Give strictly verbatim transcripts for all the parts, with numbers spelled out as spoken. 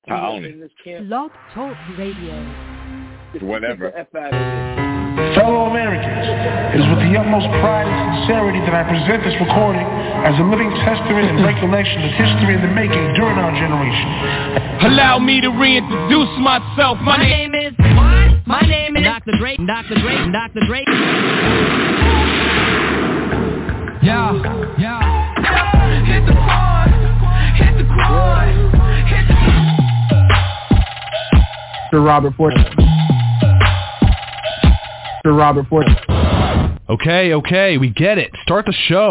I own in it. this camp. Blog Talk Radio. Whatever. Fellow Americans, it is with the utmost pride and sincerity that I present this recording as a living testament and recollection of history in the making during our generation. Allow me to reintroduce myself. My, My name is what? My name is Doctor Dre. Doctor Dre. Doctor Dre. Yeah, yeah. Hit the quad. Hit the quad. Hit the Mister Robert Ford. Mister Robert Ford. Okay, okay, we get it. Start the show.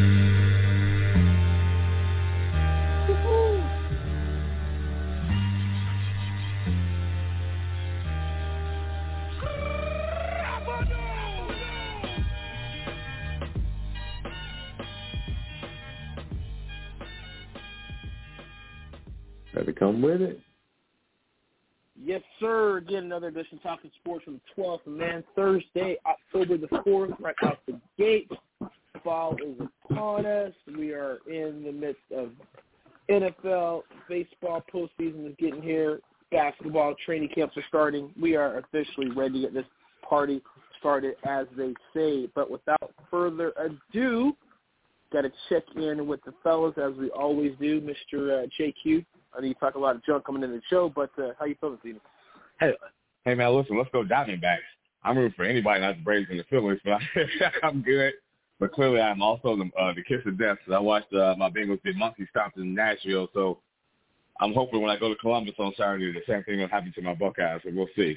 Better come with it. Yes, sir. Again, another edition of Talking Sports from the twelfth, man. Thursday, October the fourth, right out the gate. Fall is upon us. We are in the midst of N F L, baseball postseason is getting here. Basketball training camps are starting. We are officially ready to get this party started, as they say. But without further ado, got to check in with the fellas, as we always do. Mister Uh, J Q. I know you talk a lot of junk coming into the show, but uh, how you feeling, Steven? Hey, hey, man, listen, let's go Diamondbacks. I'm rooting for anybody, not the Braves and the Phillies, but I'm good. But clearly, I'm also the, uh, the kiss of death. So I watched uh, my Bengals get monkey stopped in Nashville, so I'm hoping when I go to Columbus on Saturday, the same thing will happen to my Buckeyes, and we'll see.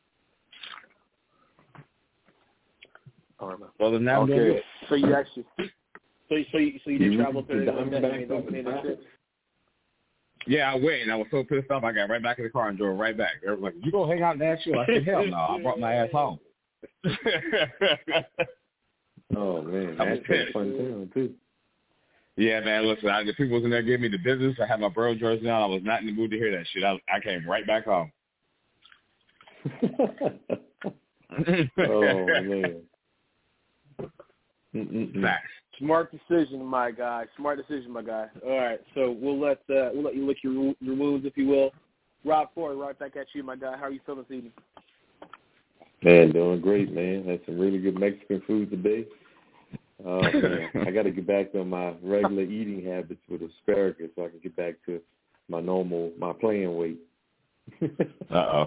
Other than that, okay. So you actually, so you, so you, so you did travel to the Diamondbacks? Yeah, I went, and I was so pissed off, I got right back in the car and drove right back. They were like, you going to hang out in Nashville? I said, hell no. I brought my ass home. Oh, man. That's a fun town, too. Yeah, man, listen, I, the people was in there giving me the business. I had my Burrow jersey on. I was not in the mood to hear that shit. I, I came right back home. Oh, man. Facts. Smart decision, my guy. Smart decision, my guy. All right, so we'll let uh, we'll let you lick your your wounds, if you will. Rob Ford, right back at you, my guy. How are you feeling this evening? Man, doing great, man. Had some really good Mexican food today. Oh, man. I got to get back to my regular eating habits with asparagus so I can get back to my normal, my playing weight. Uh-oh.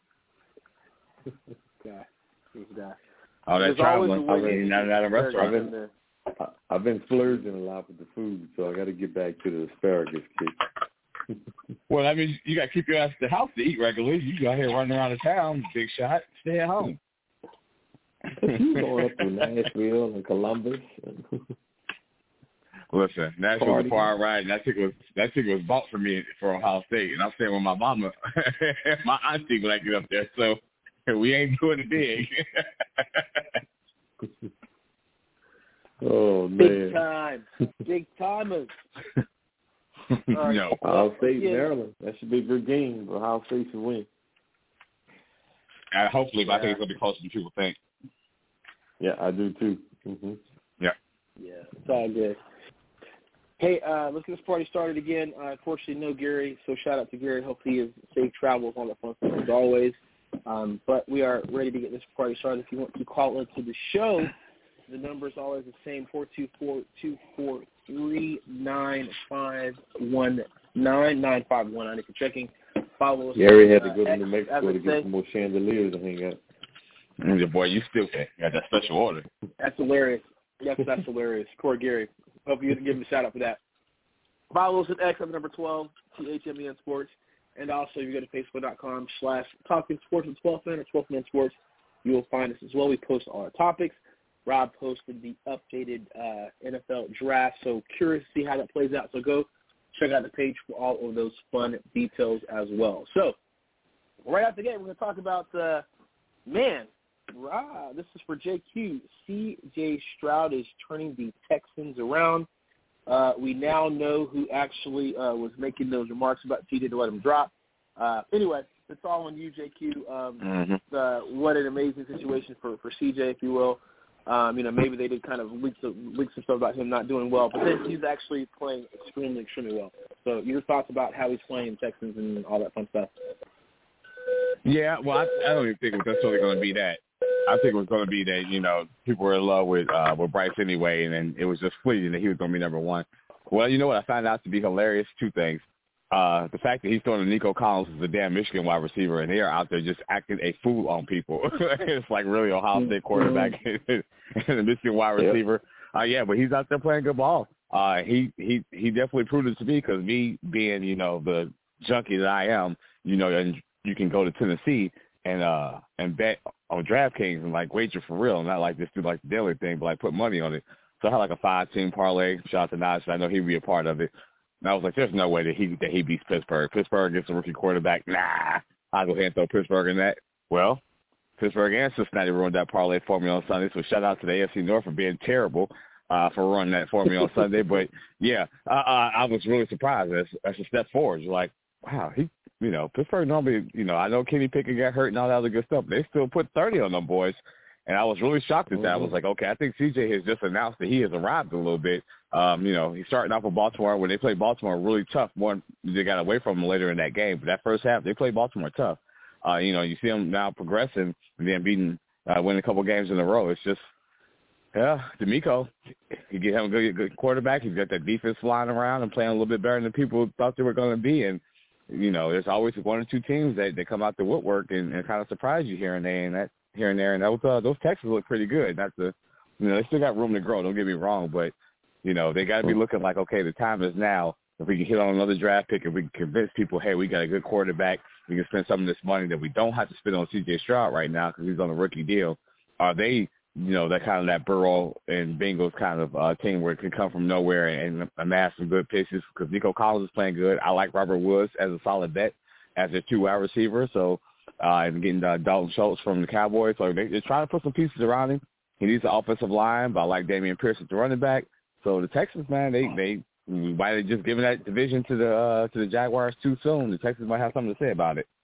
Guy. This guy. Oh, that's traveling. I've been eating out of a restaurant. I've been, I've been splurging a lot with the food, so I got to get back to the asparagus kick. Well, I mean, you got to keep your ass at the house to eat regularly. You go out here running around the town, big shot, stay at home. You going up to Nashville and Columbus. Listen, Nashville's a far ride, and that ticket was that ticket was bought for me for Ohio State, and I'm staying with my mama, my auntie when I get up there. So we ain't doing it big. Oh, man. Big time. Big timers. Right. No. Ohio State, yeah. Maryland. That should be a good game. Ohio State should win. Uh, hopefully, but yeah. I think it's going to be closer than people think. Yeah, I do, too. Mm-hmm. Yeah. Yeah, it's all good. Hey, uh, let's get this party started again. Uh, unfortunately, no Gary, so shout out to Gary. Hopefully he has safe travels on the phone as always. Um, but we are ready to get this party started. If you want to call into the show, the number is always the same, four two four, two four three, nine five one nine, nine five one nine. If you're checking, follow us. Gary had to go uh, to New Mexico to get say. some more chandeliers to hang up. Yeah, boy, you still got that special order. That's hilarious. Yes, that's hilarious. Poor Gary. Hope you give him a shout-out for that. Follow us at X at number twelve, T H M E N Sports. And also, if you go to Facebook.com slash Talking Sports with twelfth Man or twelfth Man Sports, you will find us as well. We post all our topics. Rob posted the updated uh, N F L draft, so curious to see how that plays out. So go check out the page for all of those fun details as well. So right out the gate, we're going to talk about, uh, man, Rob, this is for J Q. C J Stroud is turning the Texans around. Uh, we now know who actually uh, was making those remarks about C J to let him drop. Uh, anyway, it's all on you, J Q. Um, mm-hmm. uh, what an amazing situation for, for C J, if you will. Um, you know, maybe they did kind of leak some, leak some stuff about him not doing well, but then he's actually playing extremely, extremely well. So your thoughts about how he's playing Texans and all that fun stuff? Yeah, well, I, I don't even think it was necessarily going to be that. I think it was going to be that, you know, people were in love with uh, with Bryce anyway, and then it was just fleeting that he was going to be number one. Well, you know what I found out to be hilarious? Two things. Uh, the fact that he's throwing to Nico Collins is a damn Michigan wide receiver, and they are out there just acting a fool on people. It's like really Ohio State quarterback and a Michigan wide receiver. Uh, yeah, but he's out there playing good ball. Uh, he, he, he definitely proved it to me because me being, you know, the junkie that I am, you know, and you can go to Tennessee and uh and bet on DraftKings and like wager for real, not like just do like the daily thing, but like put money on it. So I had like a five-team parlay. Shout out to Naj. I know he'd be a part of it. And I was like, there's no way that he that he beats Pittsburgh. Pittsburgh gets a rookie quarterback. Nah, I'll go ahead and throw Pittsburgh in that. Well, Pittsburgh and Cincinnati ruined that parlay for me on Sunday. So shout out to the A F C North for being terrible uh, for running that for me on Sunday. But yeah, uh, uh, I was really surprised. That's, that's a step forward. You're like, wow, he. You know, Pittsburgh normally, you know, I know Kenny Pickett got hurt and all that other good stuff, but they still put thirty on them boys. And I was really shocked at that. Mm-hmm. I was like, okay, I think C J has just announced that he has arrived a little bit. Um, you know, he's starting off with Baltimore. When they played Baltimore really tough, more they got away from him later in that game. But that first half, they played Baltimore tough. Uh, you know, you see them now progressing and then beating, uh, winning a couple games in a row. It's just, yeah, DeMeco, he get him a good, good quarterback. He's got that defense flying around and playing a little bit better than people thought they were going to be. And you know, there's always one or two teams that, that come out the woodwork and, and kind of surprise you here and there, and that here and there. And that was, uh, those Texans look pretty good. Not the, you know, they still got room to grow. Don't get me wrong, but you know, they got to be looking like, okay, the time is now. If we can hit on another draft pick, if we can convince people, hey, we got a good quarterback, we can spend some of this money that we don't have to spend on C J Stroud right now because he's on a rookie deal. Are they? You know, that kind of that Burrow and Bengals kind of uh, team where it can come from nowhere and, and amass some good pieces because Nico Collins is playing good. I like Robert Woods as a solid bet as a two-wide receiver. So, uh, and getting uh, Dalton Schultz from the Cowboys. So they, they're trying to put some pieces around him. He needs an offensive line, but I like Damian Pierce at the running back. So the Texans, man, they they might have just given that division to the uh, to the Jaguars too soon. The Texans might have something to say about it.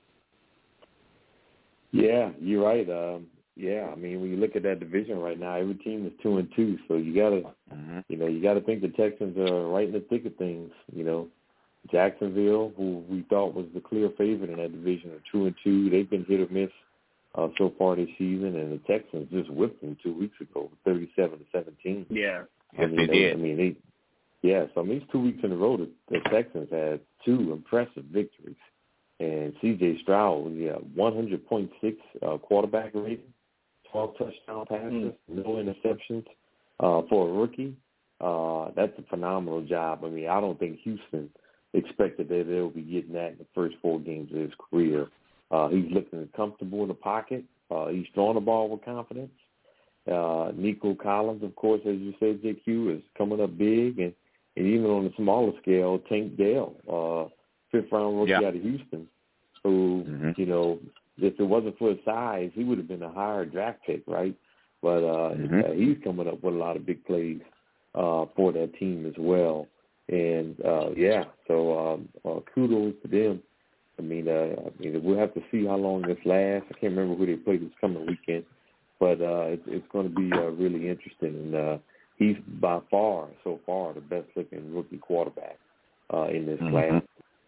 Yeah, you're right. Um, Yeah, I mean, when you look at that division right now, every team is two and two. So you gotta, mm-hmm. you know, you gotta think the Texans are right in the thick of things. You know, Jacksonville, who we thought was the clear favorite in that division, are two and two. They've been hit or miss uh, so far this season, and the Texans just whipped them two weeks ago, thirty-seven to seventeen. Yeah, I mean, yes, they, they did. I mean, they, yeah. So I mean, it's two weeks in a row that the Texans had two impressive victories, and C J Stroud, yeah, one hundred point six uh, quarterback rating. twelve touchdown passes, mm. no interceptions uh, for a rookie. Uh, that's a phenomenal job. I mean, I don't think Houston expected that they'll be getting that in the first four games of his career. Uh, he's looking comfortable in the pocket. Uh, he's throwing the ball with confidence. Uh, Nico Collins, of course, as you said, J Q, is coming up big. And, and even on a smaller scale, Tank Dell, uh, fifth-round rookie yeah. out of Houston, who, mm-hmm. you know, if it wasn't for his size, he would have been a higher draft pick, right? But uh, mm-hmm. uh, he's coming up with a lot of big plays uh, for that team as well. And, uh, yeah, so um, uh, kudos to them. I mean, uh, I mean, we'll have to see how long this lasts. I can't remember who they play this coming weekend, but uh, it's, it's going to be uh, really interesting. And uh, he's by far, so far, the best-looking rookie quarterback uh, in this mm-hmm. class.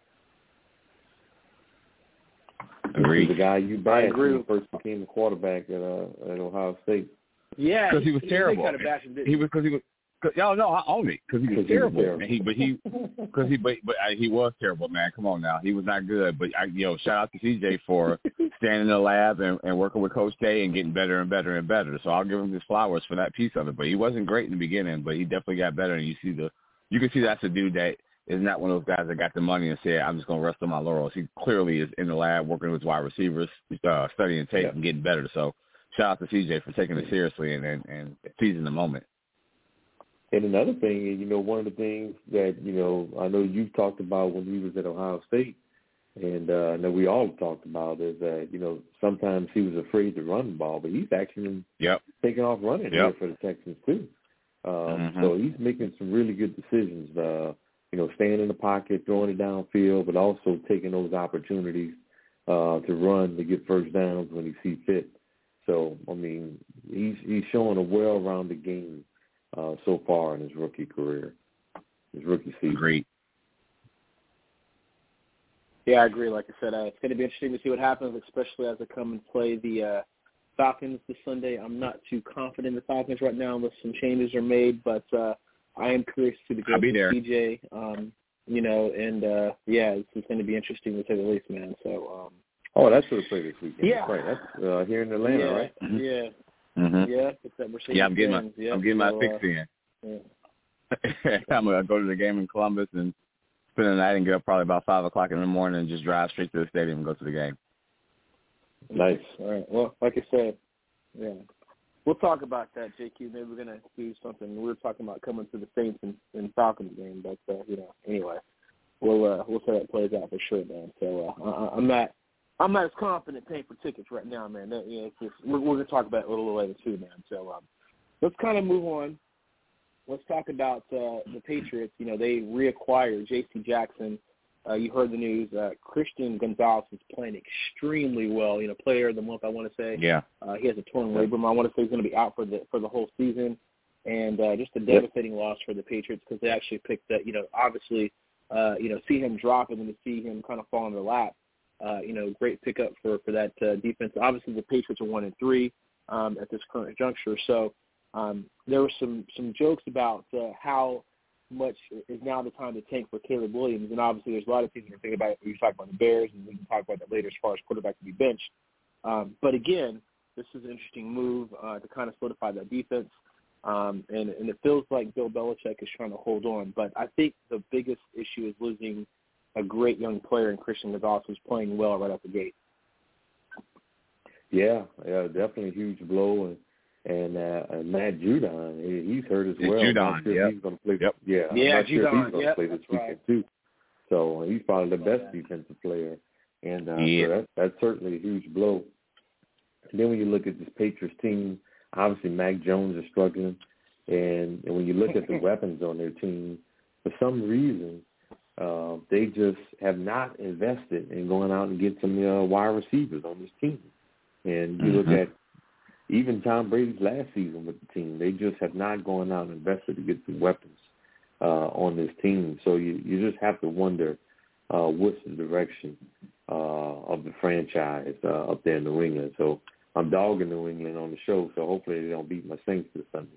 Agreed. The guy you backed when he first became a quarterback at uh, at Ohio State. Yeah, because he was he, terrible. Kind of him, he was because he was. Y'all know I own it because he was terrible. He was terrible. He, but he, because he, but, but uh, he was terrible, man. Come on now, he was not good. But I, you know, shout out to C J for standing in the lab and, and working with Coach K and getting better and better and better. So I'll give him his flowers for that piece of it. But he wasn't great in the beginning, but he definitely got better. And you see the, you can see that's a dude that is not one of those guys that got the money and said, I'm just going to rest on my laurels. He clearly is in the lab working with wide receivers, uh, studying tape yeah. and getting better. So shout out to C J for taking it seriously and, and, and seizing the moment. And another thing, you know, one of the things that, you know, I know you've talked about when he was at Ohio State, and uh, I know we all talked about is that, you know, sometimes he was afraid to run the ball, but he's actually yep. taking off running yep. here for the Texans too. Um, mm-hmm. So he's making some really good decisions, uh, you know, staying in the pocket, throwing it downfield, but also taking those opportunities uh, to run to get first downs when he sees fit. So, I mean, he's he's showing a well-rounded game uh, so far in his rookie career, his rookie season. Great. Yeah, I agree. Like I said, uh, it's going to be interesting to see what happens, especially as they come and play the uh, Falcons this Sunday. I'm not too confident in the Falcons right now unless some changes are made, but uh, I am curious to see the game with P J. Um, you know, and uh, yeah, it's, it's going to be interesting to say the least, man. So. Um, oh, that's what they play this weekend. Yeah, that's right. That's uh, here in Atlanta, yeah, right? Mm-hmm. Yeah. Mm-hmm. Yeah, it's that Mercedes yeah, I'm getting my yeah, I'm getting so, my fix uh, in. Yeah. I'm gonna go to the game in Columbus and spend the night and get up probably about five o'clock in the morning and just drive straight to the stadium and go to the game. Nice. All right. Well, like I said, yeah, we'll talk about that, J Q. Maybe we're gonna do something. We were talking about coming to the Saints and, and Falcons game, but uh, you know, anyway, we'll uh, we'll see how that plays out for sure, man. So uh, I, I'm not. I'm not as confident paying for tickets right now, man. That, you know, it's just, we're, we're going to talk about it a little later too, man. So um, let's kind of move on. Let's talk about uh, the Patriots. You know, they reacquired J C Jackson. Uh, you heard the news. Uh, Christian Gonzalez is playing extremely well. You know, player of the month, I want to say. Yeah. Uh, he has a torn labrum. I want to say he's going to be out for the for the whole season. And uh, just a devastating yep. loss for the Patriots because they actually picked that. You know, obviously, uh, you know, see him drop and then to see him kind of fall in their lap. Uh, you know, great pickup for, for that uh, defense. Obviously, the Patriots are one and three um, at this current juncture. So um, there were some, some jokes about uh, how much is now the time to tank for Caleb Williams. And obviously, there's a lot of people that are thinking about it. We talk about the Bears, and we can talk about that later as far as quarterback to be benched. Um, but again, this is an interesting move uh, to kind of solidify that defense. Um, and, and it feels like Bill Belichick is trying to hold on. But I think the biggest issue is losing a great young player in Christian Gonzalez who's playing well right out the gate. Yeah, yeah, definitely a huge blow. And and, uh, and Matt Judon, he, he's hurt as it's well. Judon, I'm not sure yep. he's going to play. Yep. Yeah, yeah, I'm not Judon, sure if he's going to yep, play this weekend right. too. So he's probably the best yeah. defensive player, and uh, yeah. so that, that's certainly a huge blow. And then when you look at this Patriots team, obviously Mac Jones is struggling, and, and when you look at the weapons on their team, for some reason, Uh, they just have not invested in going out and get some uh, wide receivers on this team. And you mm-hmm. look at even Tom Brady's last season with the team, they just have not gone out and invested to get some weapons uh, on this team. So you, you just have to wonder uh, what's the direction uh, of the franchise uh, up there in New England. So I'm dogging New England on the show, so hopefully they don't beat my Saints this Sunday.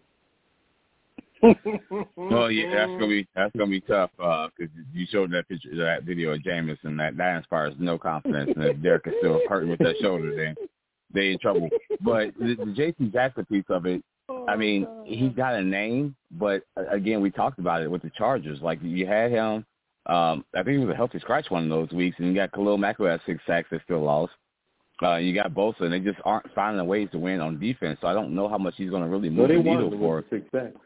Well, yeah, that's gonna be that's gonna be tough because uh, you showed that picture, that video of Jameis, and that that inspires no confidence. And if Derek is still hurting with that shoulder, then they in trouble. But the, the J C Jackson piece of it, I mean, he's got a name, but again, we talked about it with the Chargers. Like you had him, um, I think he was a healthy scratch one of those weeks, and you got Khalil Mack who had six sacks that still lost. Uh, you got Bosa, and they just aren't finding ways to win on defense. So I don't know how much he's going to really move well, the needle for. Six sacks.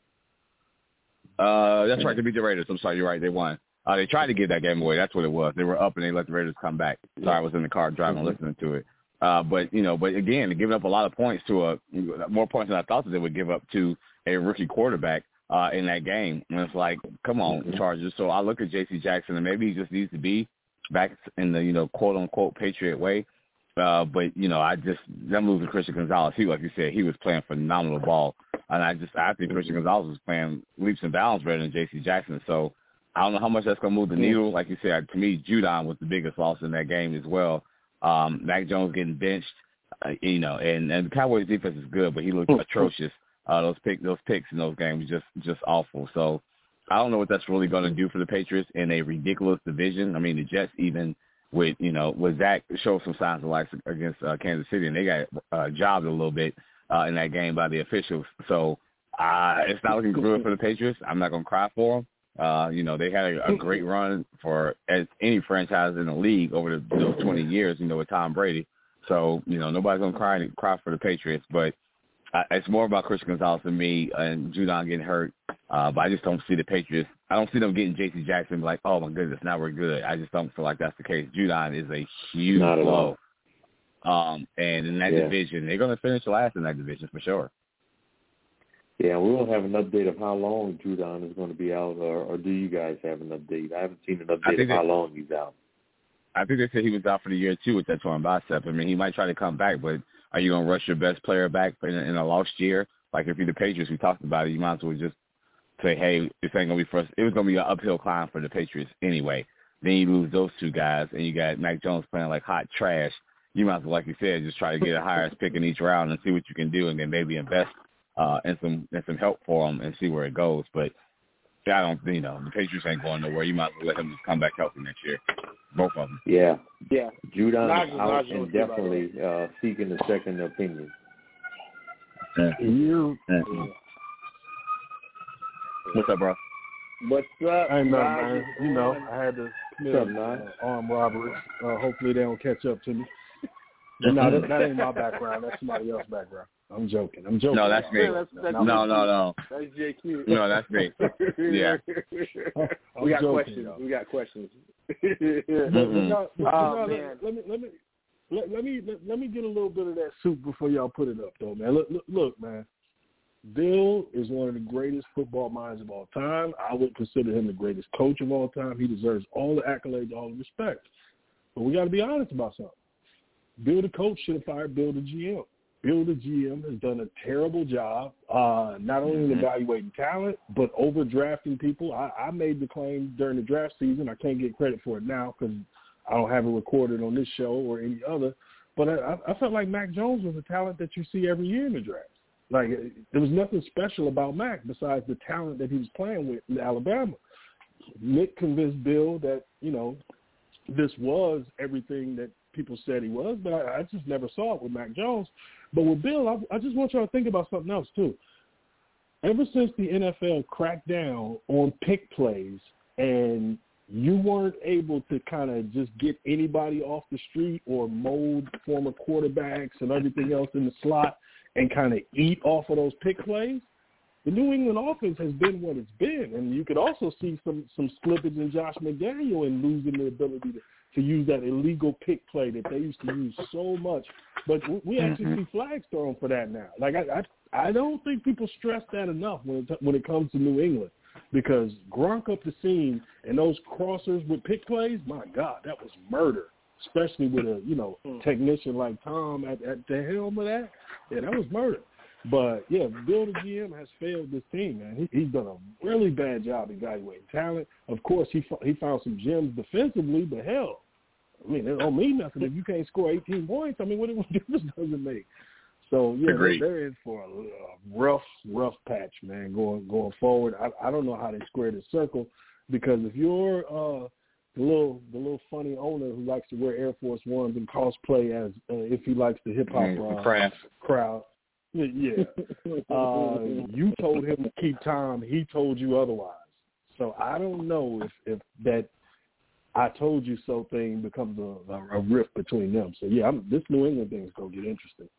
Uh, that's right. They beat the Raiders. I'm sorry. You're right. They won. Uh, they tried to give that game away. That's what it was. They were up and they let the Raiders come back. Sorry, I was in the car driving, mm-hmm. listening to it. Uh, but you know, but again, they're giving up a lot of points to a more points than I thought that they would give up to a rookie quarterback uh, in that game. And it's like, come on, mm-hmm. Chargers. So I look at J C Jackson, and maybe he just needs to be back in the you know quote unquote Patriot way. Uh, but you know, I just them losing Christian Gonzalez. He, like you said, he was playing phenomenal ball. And I just I think Christian Gonzalez was playing leaps and bounds better than J C Jackson. So I don't know how much that's going to move the needle. Like you said, to me, Judon was the biggest loss in that game as well. Um, Mac Jones getting benched, uh, you know, and, and the Cowboys defense is good, but he looked atrocious. Uh, those pick those picks in those games just just awful. So I don't know what that's really going to do for the Patriots in a ridiculous division. I mean, the Jets even with you know with Zach showed some signs of life against uh, Kansas City, and they got uh, jobbed a little bit. Uh, in that game by the officials. So uh, it's not looking good for the Patriots. I'm not going to cry for them. Uh, you know, they had a, a great run for as any franchise in the league over the, those twenty years, you know, with Tom Brady. So, you know, nobody's going to cry cry for the Patriots. But uh, it's more about Christian Gonzalez than me and Judon getting hurt. Uh, but I just don't see the Patriots. I don't see them getting J C Jackson like, oh, my goodness, now we're good. I just don't feel like that's the case. Judon is a huge blow. Um, and in that yeah. division, they're going to finish last in that division for sure. Yeah, we won't have an update of how long Judon is going to be out, or, or do you guys have an update? I haven't seen an update of how they, long he's out. I think they said he was out for the year, too, with that torn bicep. I mean, he might try to come back, but are you going to rush your best player back in a, in a lost year? Like, if you're the Patriots, we talked about it, you might as well just say, hey, this ain't going to be for us. It was going to be an uphill climb for the Patriots anyway. then you lose those two guys, and you got Mac Jones playing like hot trash. You might as well, like you said, just try to get a highest pick in each round and see what you can do, and then maybe invest uh, in some in some help for him and see where it goes. But I don't, you know, the Patriots ain't going nowhere. You might as well let him just come back healthy next year. Both of them. Yeah. Yeah. Judon Nigel, out Nigel and definitely uh, seeking a second opinion. Yeah. You. Yeah. What's up, bro? What's up? I know, Nigel? man. You know, I had to commit What's up, uh, Nigel? armed robbery. Uh, hopefully they don't catch up to me. But no, that, that ain't my background. That's somebody else's background. I'm joking. I'm joking. No, that's me. Yeah, that's, that's No, no, no. That's J Q. No, that's me. Yeah. I'm we got joking, questions. y'all. We got questions. But, but no, but, Oh, no, man. let, let me let me let, let me let, let me get a little bit of that soup before y'all put it up, though, man. Look, look, look, man. Bill is one of the greatest football minds of all time. I would consider him the greatest coach of all time. He deserves all the accolades, all the respect. But we got to be honest about something. Bill the coach should have fired Bill the G M. Bill the G M has done a terrible job, uh, not only in evaluating talent, but overdrafting people. I, I made the claim during the draft season. I can't get credit for it now because I don't have it recorded on this show or any other. But I, I felt like Mac Jones was a talent that you see every year in the draft. Like, there was nothing special about Mac besides the talent that he was playing with in Alabama. Nick convinced Bill that, you know, this was everything that people said he was, but I, I just never saw it with Mac Jones. But with Bill, I, I just want y'all to think about something else, too. Ever since the N F L cracked down on pick plays and you weren't able to kind of just get anybody off the street or mold former quarterbacks and everything else in the slot and kind of eat off of those pick plays, the New England offense has been what it's been. And you could also see some some slippage in Josh McDaniel and losing the ability to, to use that illegal pick play that they used to use so much. But we actually see flags thrown for that now. Like, I I, I don't think people stress that enough when it, when it comes to New England, because Gronk up the scene and those crossers with pick plays, my God, that was murder. Especially with a, you know, technician like Tom at, at the helm of that. Yeah, that was murder. But, yeah, Bill the G M has failed this team, man. He, he's done a really bad job evaluating talent. Of course, he he found some gems defensively, but hell, I mean, it don't mean nothing if you can't score eighteen points. I mean, what, what difference does it make? So, yeah, they're, they're in for a, a rough, rough patch, man, going going forward. I, I don't know how they square the circle, because if you're uh, – The little, the little funny owner who likes to wear Air Force Ones and cosplay as uh, if he likes the hip hop uh, crowd. Yeah, uh, you told him to keep time. He told you otherwise. So I don't know if, if that I told you so thing becomes a, a, a rift between them. So yeah, I'm, this New England thing is gonna get interesting.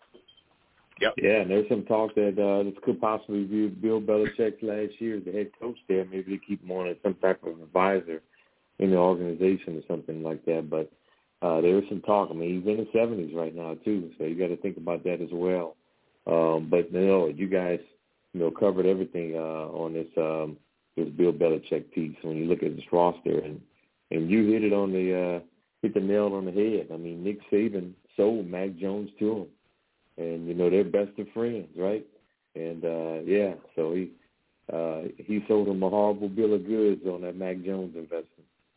Yep. Yeah, and there's some talk that uh, this could possibly be Bill Belichick's last year as the head coach there. Maybe they keep him on as some type of advisor in the organization or something like that. But uh, there is some talk. I mean, he's in his seventies right now, too, so you got to think about that as well. Um, but, you know, you guys, you know, covered everything uh, on this um, this Bill Belichick piece when you look at this roster. And, and you hit it on the uh, hit the nail on the head. I mean, Nick Saban sold Mac Jones to him. And, you know, they're best of friends, right? And, uh, yeah, so he uh, he sold him a horrible bill of goods on that Mac Jones investment.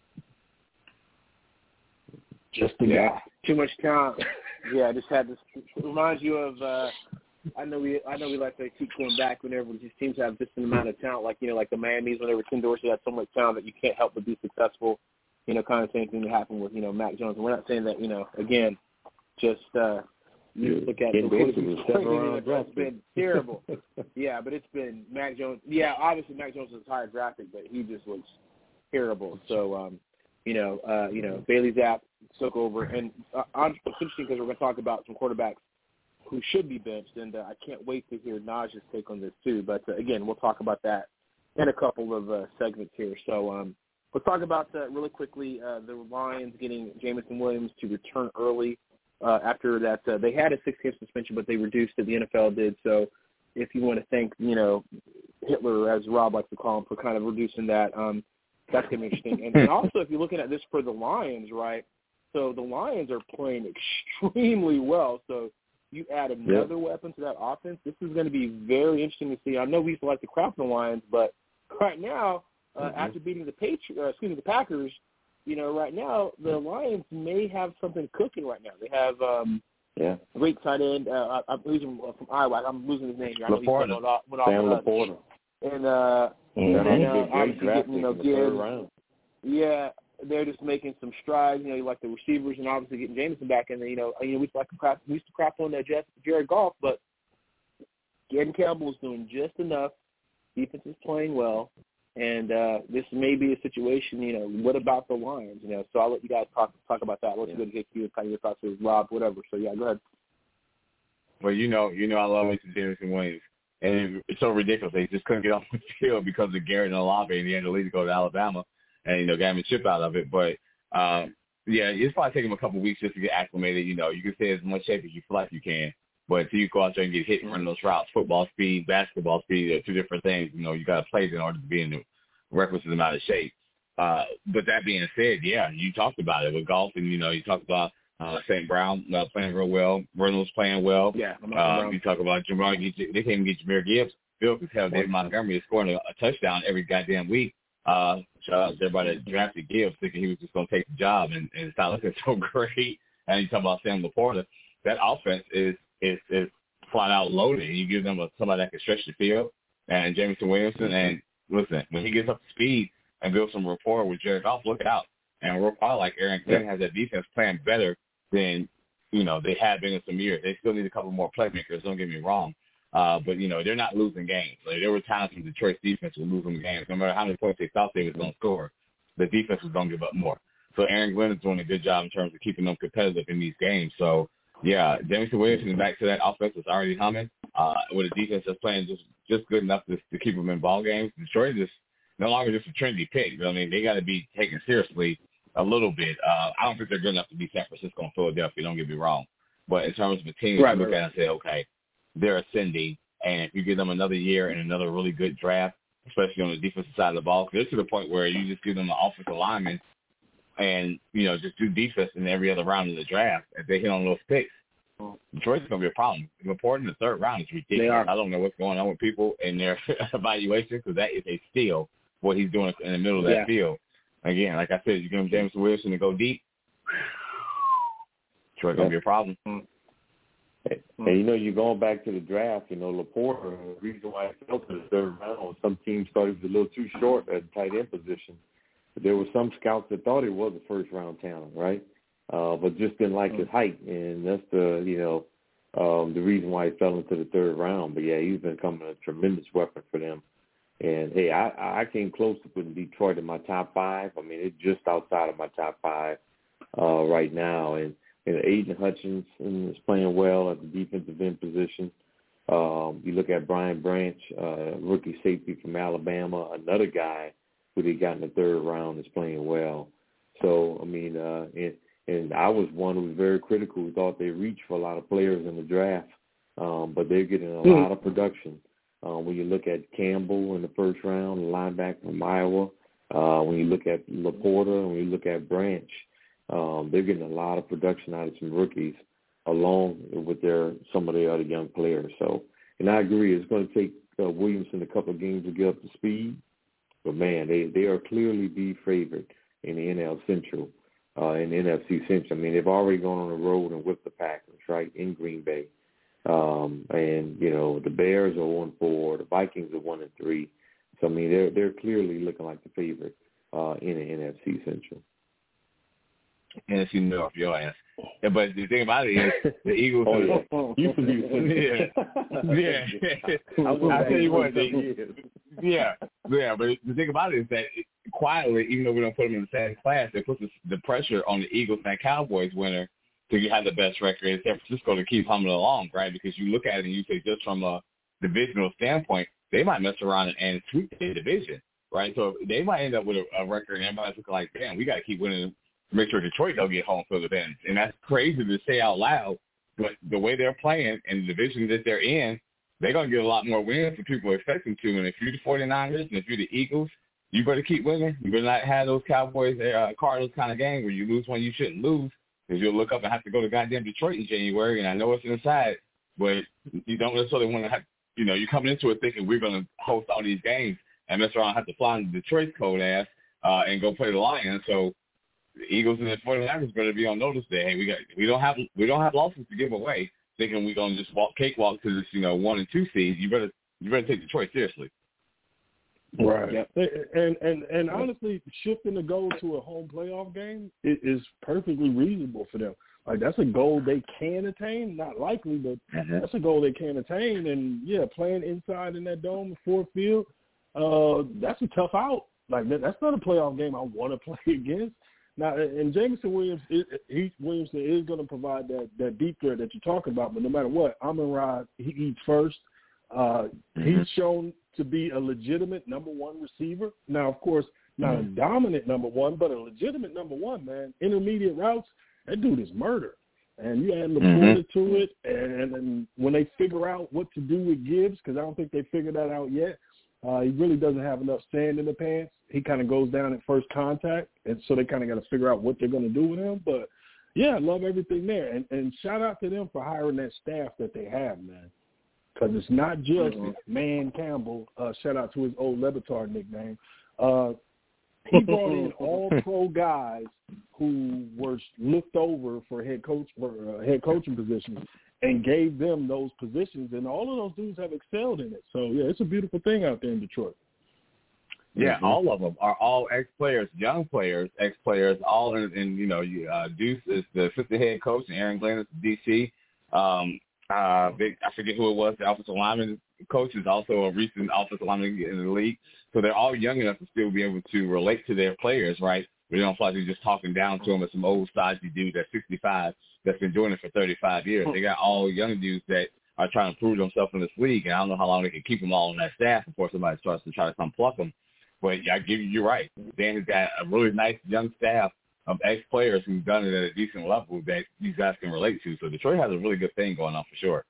Just the yeah, guy. Too much talent. Yeah, I just had this. It reminds you of. Uh, I know we. I know we like to keep going back whenever these teams have just an amount of talent, like you know, like the Miami's whenever Tim Dorsey had so much talent that you can't help but be successful. You know, kind of same thing that happened with you know Mac Jones. And we're not saying that you know again, just uh, you look at the way it's been terrible. Yeah, but it's been Mac Jones. Yeah, obviously Mac Jones was higher drafted, but he just was terrible. So. um You know, uh, you know, Bailey Zapp took over, and uh, it's interesting because we're going to talk about some quarterbacks who should be benched, and uh, I can't wait to hear Naj's take on this too. But uh, again, we'll talk about that in a couple of uh, segments here. So um, let's talk about uh, really quickly uh, the Lions getting Jameson Williams to return early uh, after that. Uh, they had a six-game suspension, but they reduced it. The N F L did. So if you want to thank, you know, Hitler, as Rob likes to call him, for kind of reducing that. Um, That's going to be interesting. And, and also, if you're looking at this for the Lions, right, so the Lions are playing extremely well. So you add another yep. weapon to that offense, this is going to be very interesting to see. I know we used to like to crap on the Lions, but right now, uh, mm-hmm. after beating the Patri- uh, excuse me, the Packers, you know, right now the Lions may have something cooking right now. They have um, yeah. a great tight end. Uh, I'm losing from Iowa. I'm losing his name here. I know Laporta. Went off, went Sam off, Laporta. And, uh, Mm-hmm. and uh, great obviously draft getting, you know, pick in the third round. Yeah, they're just making some strides. You know, like the receivers, and obviously getting Jameson back. And you know, you know, we used to like to crap, we used to crap on that Jared Goff, but Gordon Campbell is doing just enough. Defense is playing well, and uh, this may be a situation. You know, what about the Lions? You know, so I'll let you guys talk talk about that. Let's yeah. go to get you kind of your thoughts with Rob, whatever. So yeah, go ahead. Well, you know, you know, I love Mister Jameson Williams. And it's so ridiculous. They just couldn't get off the field because of Garrett and Olave, and he had to leave to go to Alabama and, you know, got him a chip out of it. But, um, yeah, it's probably taking him a couple of weeks just to get acclimated. You know, you can stay as much shape as you feel like you can. But until you go out there and get hit and run those routes, football speed, basketball speed, are two different things. You know, you got to play in order to be in the requisite amount of shape. Uh, but that being said, yeah, you talked about it with golf, and, you know, you talked about Uh, Saint Brown uh, playing real well. Reynolds playing well. Yeah. Uh, you talk about Jamal. They can't even get Jahmyr Gibbs. Bill could tell David Montgomery is scoring a, a touchdown every goddamn week. Uh, shout out to everybody that drafted Gibbs thinking he was just going to take the job, and, and it's not looking so great. And you talk about Sam Laporta. That offense is is is flat out loaded. You give them a, somebody that can stretch the field, and Jameson Williamson. And listen, when he gets up to speed and builds some rapport with Jared Goff, look out. And we're probably like Aaron Glenn has that defense playing better than, you know, they have been in some years. They still need a couple more playmakers, don't get me wrong. Uh, but, you know, they're not losing games. Like, there were times when Detroit's defense was losing games. No matter how many points they thought they was going to score, the defense was going to give up more. So Aaron Glenn is doing a good job in terms of keeping them competitive in these games. So, yeah, Jameson Williamson back to that offense that's already humming uh, with a defense that's playing just, just good enough to, to keep them in ball games. Detroit is no longer just a trendy pick. You know what I mean? They got to be taken seriously a little bit. Uh, I don't think they're good enough to be San Francisco and Philadelphia, don't get me wrong. But in terms of a team, right, you look right. at it and say, okay, they're ascending, and if you give them another year and another really good draft, especially on the defensive side of the ball, they're to the point where you just give them an offensive lineman and, you know, just do defense in every other round of the draft. If they hit on those picks, Detroit's going to be a problem. Reporting the third round is ridiculous. I don't know what's going on with people in their evaluation, because that is a steal, what he's doing in the middle of that yeah. field. Again, like I said, you give him Jameson Williamson to go deep, Detroit's going to be a problem. Hey, hey, you know, you're going back to the draft, you know, Laporta, the reason why I fell to the third round, some teams thought he was a little too short at tight end position. But there were some scouts that thought he was a first-round talent, right? Uh, but just didn't like his height, and that's the, you know, um, the reason why he fell into the third round. But, yeah, he's becoming a tremendous weapon for them. And, hey, I, I came close to putting Detroit in my top five. I mean, it's just outside of my top five uh, right now. And, and Aiden Hutchinson is playing well at the defensive end position. Um, you look at Brian Branch, uh, rookie safety from Alabama, another guy who they got in the third round is playing well. So, I mean, uh, and, and I was one who was very critical, who thought they reached for a lot of players in the draft, um, but they're getting a mm-hmm. lot of production. Uh, when you look at Campbell in the first round, the linebacker from Iowa, uh, when you look at Laporta, when you look at Branch, um, they're getting a lot of production out of some rookies, along with their some of the other young players. So, and I agree, it's going to take uh, Williamson a couple of games to get up to speed. But man, they they are clearly the favorite in the N L Central, uh, in the N F C Central. I mean, they've already gone on the road and whipped the Packers, right, in Green Bay. Um, and, you know, the Bears are one and four, the Vikings are one and three. So, I mean, they're, they're clearly looking like the favorite uh, in the N F C Central. N F C North, your ass. Yeah, but the thing about it is the Eagles. Oh, yeah. You produce it. Yeah. Yeah. I'll tell you what. They, yeah. Yeah. But the thing about it is that quietly, even though we don't put them in the same class, they put the, the pressure on the Eagles and Cowboys winner to have the best record in San Francisco to keep humming along, right? Because you look at it and you say just from a divisional standpoint, they might mess around and, and sweep the division, right? So they might end up with a, a record and everybody's looking like, damn, we got to keep winning to make sure Detroit don't get home field advantage. And that's crazy to say out loud, but the way they're playing and the division that they're in, they're going to get a lot more wins than people expect them to. And if you're the 49ers and if you're the Eagles, you better keep winning. You better not have those Cowboys, uh, Cardinals kind of game where you lose one you shouldn't lose, because you'll look up and have to go to goddamn Detroit in January. And I know it's inside, but you don't necessarily want to have, you know, you're coming into it thinking we're going to host all these games and mess around and have to fly into Detroit's cold ass uh, and go play the Lions. So the Eagles and the 49ers better be on notice that, hey, we got we don't have we don't have losses to give away, thinking we're gonna just walk cakewalk to this, you know, one and two seeds. You better you better take Detroit seriously. Right. Yep. And and and honestly, shifting the goal to a home playoff game is perfectly reasonable for them. Like, that's a goal they can attain. Not likely, but Mm-hmm. that's a goal they can attain. And, yeah, playing inside in that dome, Ford Field, uh, that's a tough out. Like, that, that's not a playoff game I want to play against. Now, and Jameson Williams, it, he, Williamson is going to provide that, that deep threat that you're talking about. But no matter what, Amon-Ra, he eats first. Uh, Mm-hmm. He's shown to be a legitimate number one receiver. Now, of course, not Mm-hmm. a dominant number one, but a legitimate number one, man. Intermediate routes, that dude is murder. And you add LaPorta Mm-hmm. to it, and, and when they figure out what to do with Gibbs, because I don't think they figured that out yet, uh, he really doesn't have enough sand in the pants. He kind of goes down at first contact, and so they kind of got to figure out what they're going to do with him. But, yeah, I love everything there. And, and shout out to them for hiring that staff that they have, man. Because it's not just mm-hmm. Man Campbell. Uh, shout out to his old Le Batard nickname. Uh, he brought in all pro guys who were looked over for head coach for uh, head coaching positions, and gave them those positions. And all of those dudes have excelled in it. So yeah, it's a beautiful thing out there in Detroit. Yeah, mm-hmm. all of them are all ex-players, young players, ex-players, all in, in you know, uh, Deuce is the assistant head coach, and Aaron Glenn is the D C. Um, uh, they, I forget who it was, the offensive lineman coach is also a recent offensive lineman in the league. So they're all young enough to still be able to relate to their players, right? We don't feel like they're just talking down to them as some old stodgy dude that's sixty-five that's been doing it for thirty-five years. They got all young dudes that are trying to prove themselves in this league, and I don't know how long they can keep them all on that staff before somebody starts to try to come pluck them. But yeah, I give you, you're right. Dan has got a really nice young staff of ex-players who've done it at a decent level that these guys can relate to. So Detroit has a really good thing going on for sure.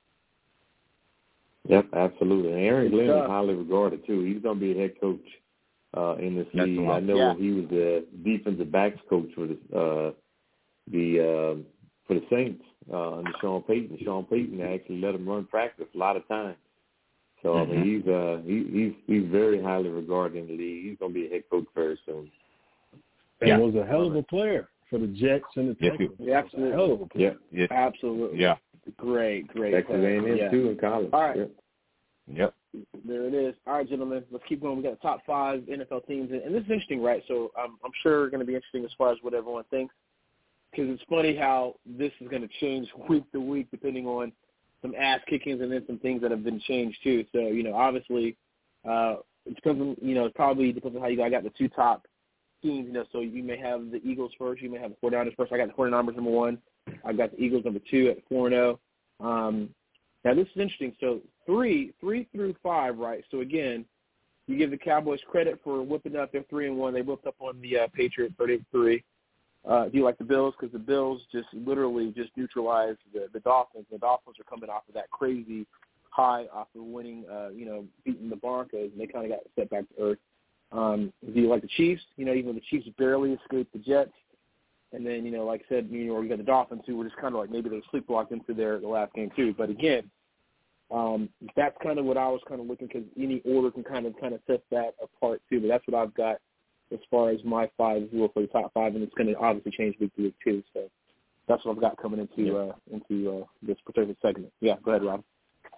Yep, absolutely. And Aaron Glenn is highly regarded, too. He's going to be a head coach uh, in this That's league. I know yeah. he was the defensive backs coach for the, uh, the uh, for the Saints uh, under Sean Payton. Sean Payton actually let him run practice a lot of times. So, mm-hmm. I mean, he's, uh, he, he's he's very highly regarded in the league. He's going to be a head coach very soon. And yeah. was a hell of a player for the Jets and the Texans. Yeah, absolutely. A hell of a player. Yeah. yeah. Absolutely. Yeah. Great, great. Texas A and M, yeah. too, in college. All right. Yep. Yep. There it is. All right, gentlemen, let's keep going. We got the top five N F L teams, and this is interesting, right? So um, I'm sure it's going to be interesting as far as what everyone thinks, because it's funny how this is going to change week to week depending on some ass kickings and then some things that have been changed too. So you know, obviously, uh, it depends on you know, it probably depends on how you got. I got the two top teams. You know, so you may have the Eagles first, you may have the 49ers first. I got the 49ers number one. I got the Eagles number two at four and zero. Um, now this is interesting. So three, three through five, right? So again, you give the Cowboys credit for whipping up their three and one. They whipped up on the uh, Patriots thirty-eight three. Uh, do you like the Bills? Because the Bills just literally just neutralized the, the Dolphins. The Dolphins are coming off of that crazy high off of winning, uh, you know, beating the Broncos, and they kind of got set back to earth. Um, do you like the Chiefs? You know, even the Chiefs barely escaped the Jets. And then, you know, like I said, you know, you got the Dolphins who were just kind of like maybe they sleepwalked into their the last game too. But again, um, that's kind of what I was kind of looking, because any order can kind of kind of set that apart too. But that's what I've got as far as my five rule for the top five, and it's going to obviously change week to week too. So that's what I've got coming into uh, into uh, this particular segment. Yeah, go ahead, Rob.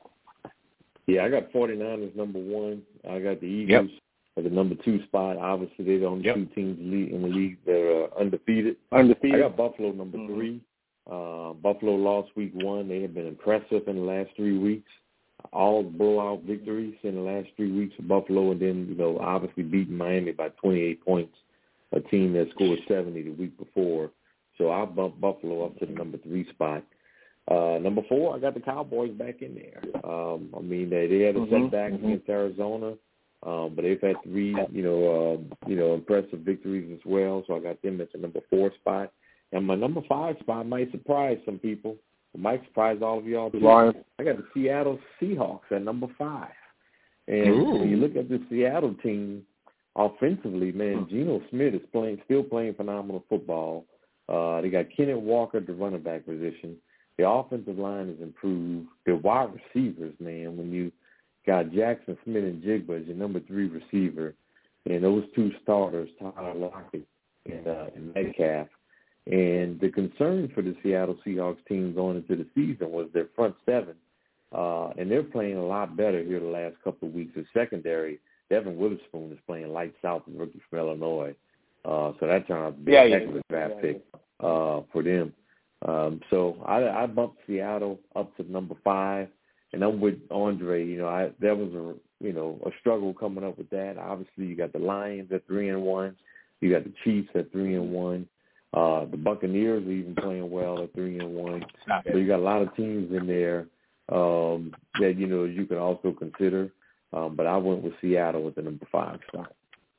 Yeah, I got 49ers number one. I got the Eagles. Yep. At the number two spot. Obviously, they're the only yep. two teams in the league that are undefeated. Undefeated. I got Buffalo number mm-hmm. three. Uh, Buffalo lost week one. They have been impressive in the last three weeks. All blowout victories in the last three weeks for Buffalo, and then, you know, obviously beating Miami by twenty-eight points, a team that scored seventy the week before. So I bumped Buffalo up to the number three spot. Uh, number four, I got the Cowboys back in there. Um, I mean, they, they had a mm-hmm. setback mm-hmm. against Arizona. Um, but they've had three, you know, uh, you know, impressive victories as well. So I got them at the number four spot, and my number five spot might surprise some people. It might surprise all of y'all too. Lions. I got the Seattle Seahawks at number five, and Ooh. when you look at the Seattle team offensively, man, Geno Smith is playing, still playing phenomenal football. Uh, they got Kenneth Walker at the running back position. The offensive line has improved. The wide receivers, man, when you got Jackson Smith and Jigba as your number three receiver, and those two starters, Tyler Lockett and, uh, and Metcalf. And the concern for the Seattle Seahawks team going into the season was their front seven, uh, and they're playing a lot better here the last couple of weeks. The secondary, Devin Witherspoon is playing lights out, the rookie from Illinois. Uh, so that turned out to be yeah, a heck yeah, of a draft yeah, pick uh, for them. Um, so I, I bumped Seattle up to number five, and I'm with Andre. You know, I that was a you know a struggle coming up with that. Obviously, you got the Lions at three and one, you got the Chiefs at three and one. Uh, the Buccaneers are even playing well at three and one. So you got a lot of teams in there um, that you know you can also consider. Um, but I went with Seattle with the number five spot.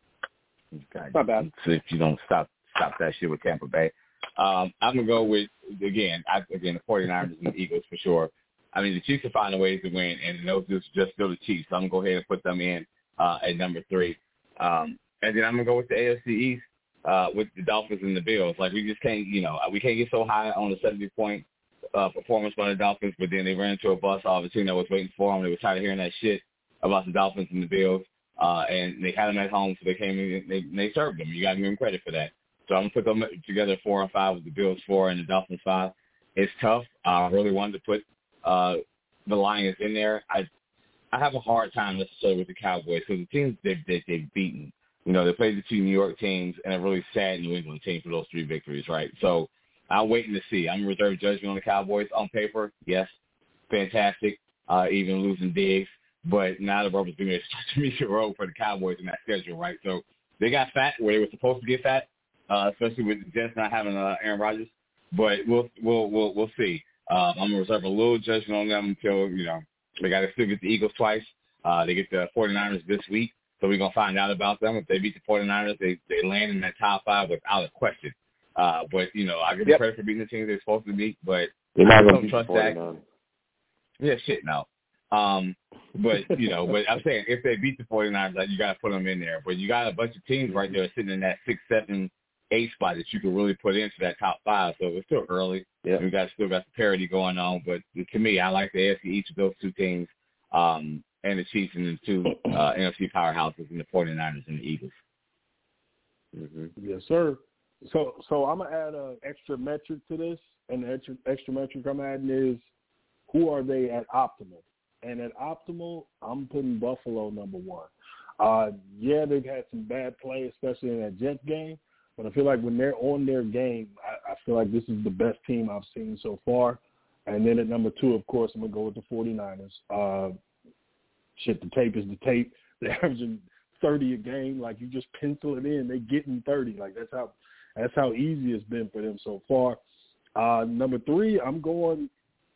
Okay. Not bad. So if you don't stop stop that shit with Tampa Bay, um, I'm gonna go with again. I, again, the 49ers and the Eagles for sure. I mean, the Chiefs are finding ways to win, and those just just still the Chiefs. So I'm gonna go ahead and put them in uh, at number three, um, and then I'm gonna go with the A F C East. Uh, with the Dolphins and the Bills. Like, we just can't, you know, we can't get so high on the seventy-point uh, performance by the Dolphins, but then they ran into a bus. All the team that was waiting for them, they were tired of hearing that shit about the Dolphins and the Bills, uh, and they had them at home, so they came in and they, they served them. You got to give them credit for that. So I'm going to put them together four and five with the Bills four and the Dolphins five. It's tough. Uh, I really wanted to put uh, the Lions in there. I I have a hard time necessarily with the Cowboys because the teams they've, they, they've beaten, you know, they played the two New York teams and a really sad New England team for those three victories, right? So I'm waiting to see. I'm reserved judgment on the Cowboys. On paper, yes, fantastic, uh, even losing Diggs. But now the rubber's going to start to meet the road for the Cowboys in that schedule, right? So they got fat where they were supposed to get fat, uh, especially with the Jets not having uh, Aaron Rodgers. But we'll we'll we'll we'll see. Uh, I'm going to reserve a little judgment on them until, you know, they got to still get the Eagles twice. Uh, they get the 49ers this week. So we're going to find out about them. If they beat the 49ers, they, they land in that top five without a question. Uh, but, you know, I give them yep. credit for beating the teams they're supposed to beat, but they're not I going don't to trust that. Yeah, shit, no. Um, but, you know, but I'm saying if they beat the 49ers, like, you got to put them in there. But you got a bunch of teams right there sitting in that six, seven, eight spot that you can really put into that top five. So it's still early. Yep. We got still got the parity going on. But to me, I like the A F C each of those two teams. Um, and the Chiefs and the two uh, N F C powerhouses and the 49ers and the Eagles. Mm-hmm. Yes, sir. So so I'm going to add an extra metric to this, and the extra, extra metric I'm adding is who are they at optimal? And at optimal, I'm putting Buffalo number one. Uh, yeah, they've had some bad play, especially in that Jets game, but I feel like when they're on their game, I, I feel like this is the best team I've seen so far. And then at number two, of course, I'm going to go with the 49ers. Uh, Shit, the tape is the tape. They're averaging thirty a game. Like, you just pencil it in. They getting thirty. Like, that's how that's how easy it's been for them so far. Uh, number three, I'm going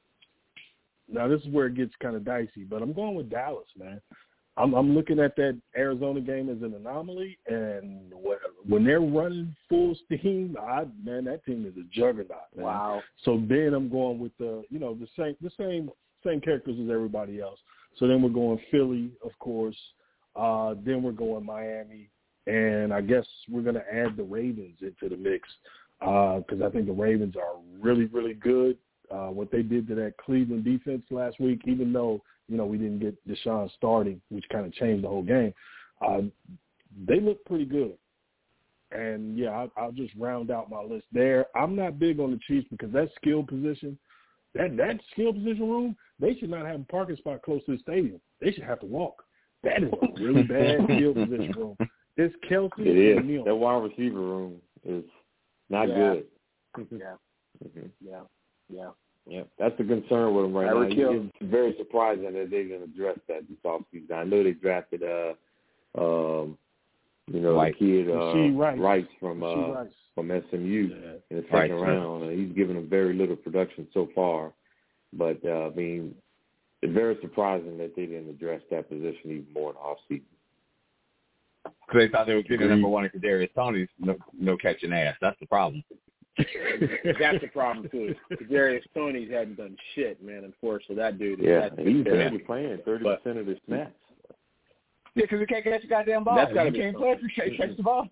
– now this is where it gets kind of dicey, but I'm going with Dallas, man. I'm, I'm looking at that Arizona game as an anomaly, and when they're running full steam, I, man, that team is a juggernaut, man. Wow. So then I'm going with the, you know, the same the same same characters as everybody else. So then we're going Philly, of course. Uh, then we're going Miami. And I guess we're going to add the Ravens into the mix because uh, I think the Ravens are really, really good. Uh, what they did to that Cleveland defense last week, even though, you know, we didn't get Deshaun starting, which kind of changed the whole game, uh, they look pretty good. And, yeah, I'll, I'll just round out my list there. I'm not big on the Chiefs because that skill position, that, that skill position room, they should not have a parking spot close to the stadium. They should have to walk. That is a really bad skill position room. It's Kelsey It is. and Neal. That wide receiver room is not yeah. good. yeah. Mm-hmm. Yeah. Yeah. Yeah. That's the concern with them right Eric now. Hill. It's very surprising that they didn't address that this offseason. I know they drafted, uh, um, you know, White. the kid uh, Rice. Rice from uh, Rice. from S M U Yeah. in the second Right. round. Uh, he's given them very little production so far. But, uh, I mean, it's very surprising that they didn't address that position even more in the offseason. Because they thought they were getting number one, and Kadarius Toney's no, no catching ass. That's the problem. That's the problem, too. Kadarius Toney hadn't done shit, man, unfortunately. That dude is Yeah, that he's dude. barely playing thirty percent of the snaps. Yeah, because he can't catch the goddamn ball. That's gotta you be can't play if you can't catch the ball.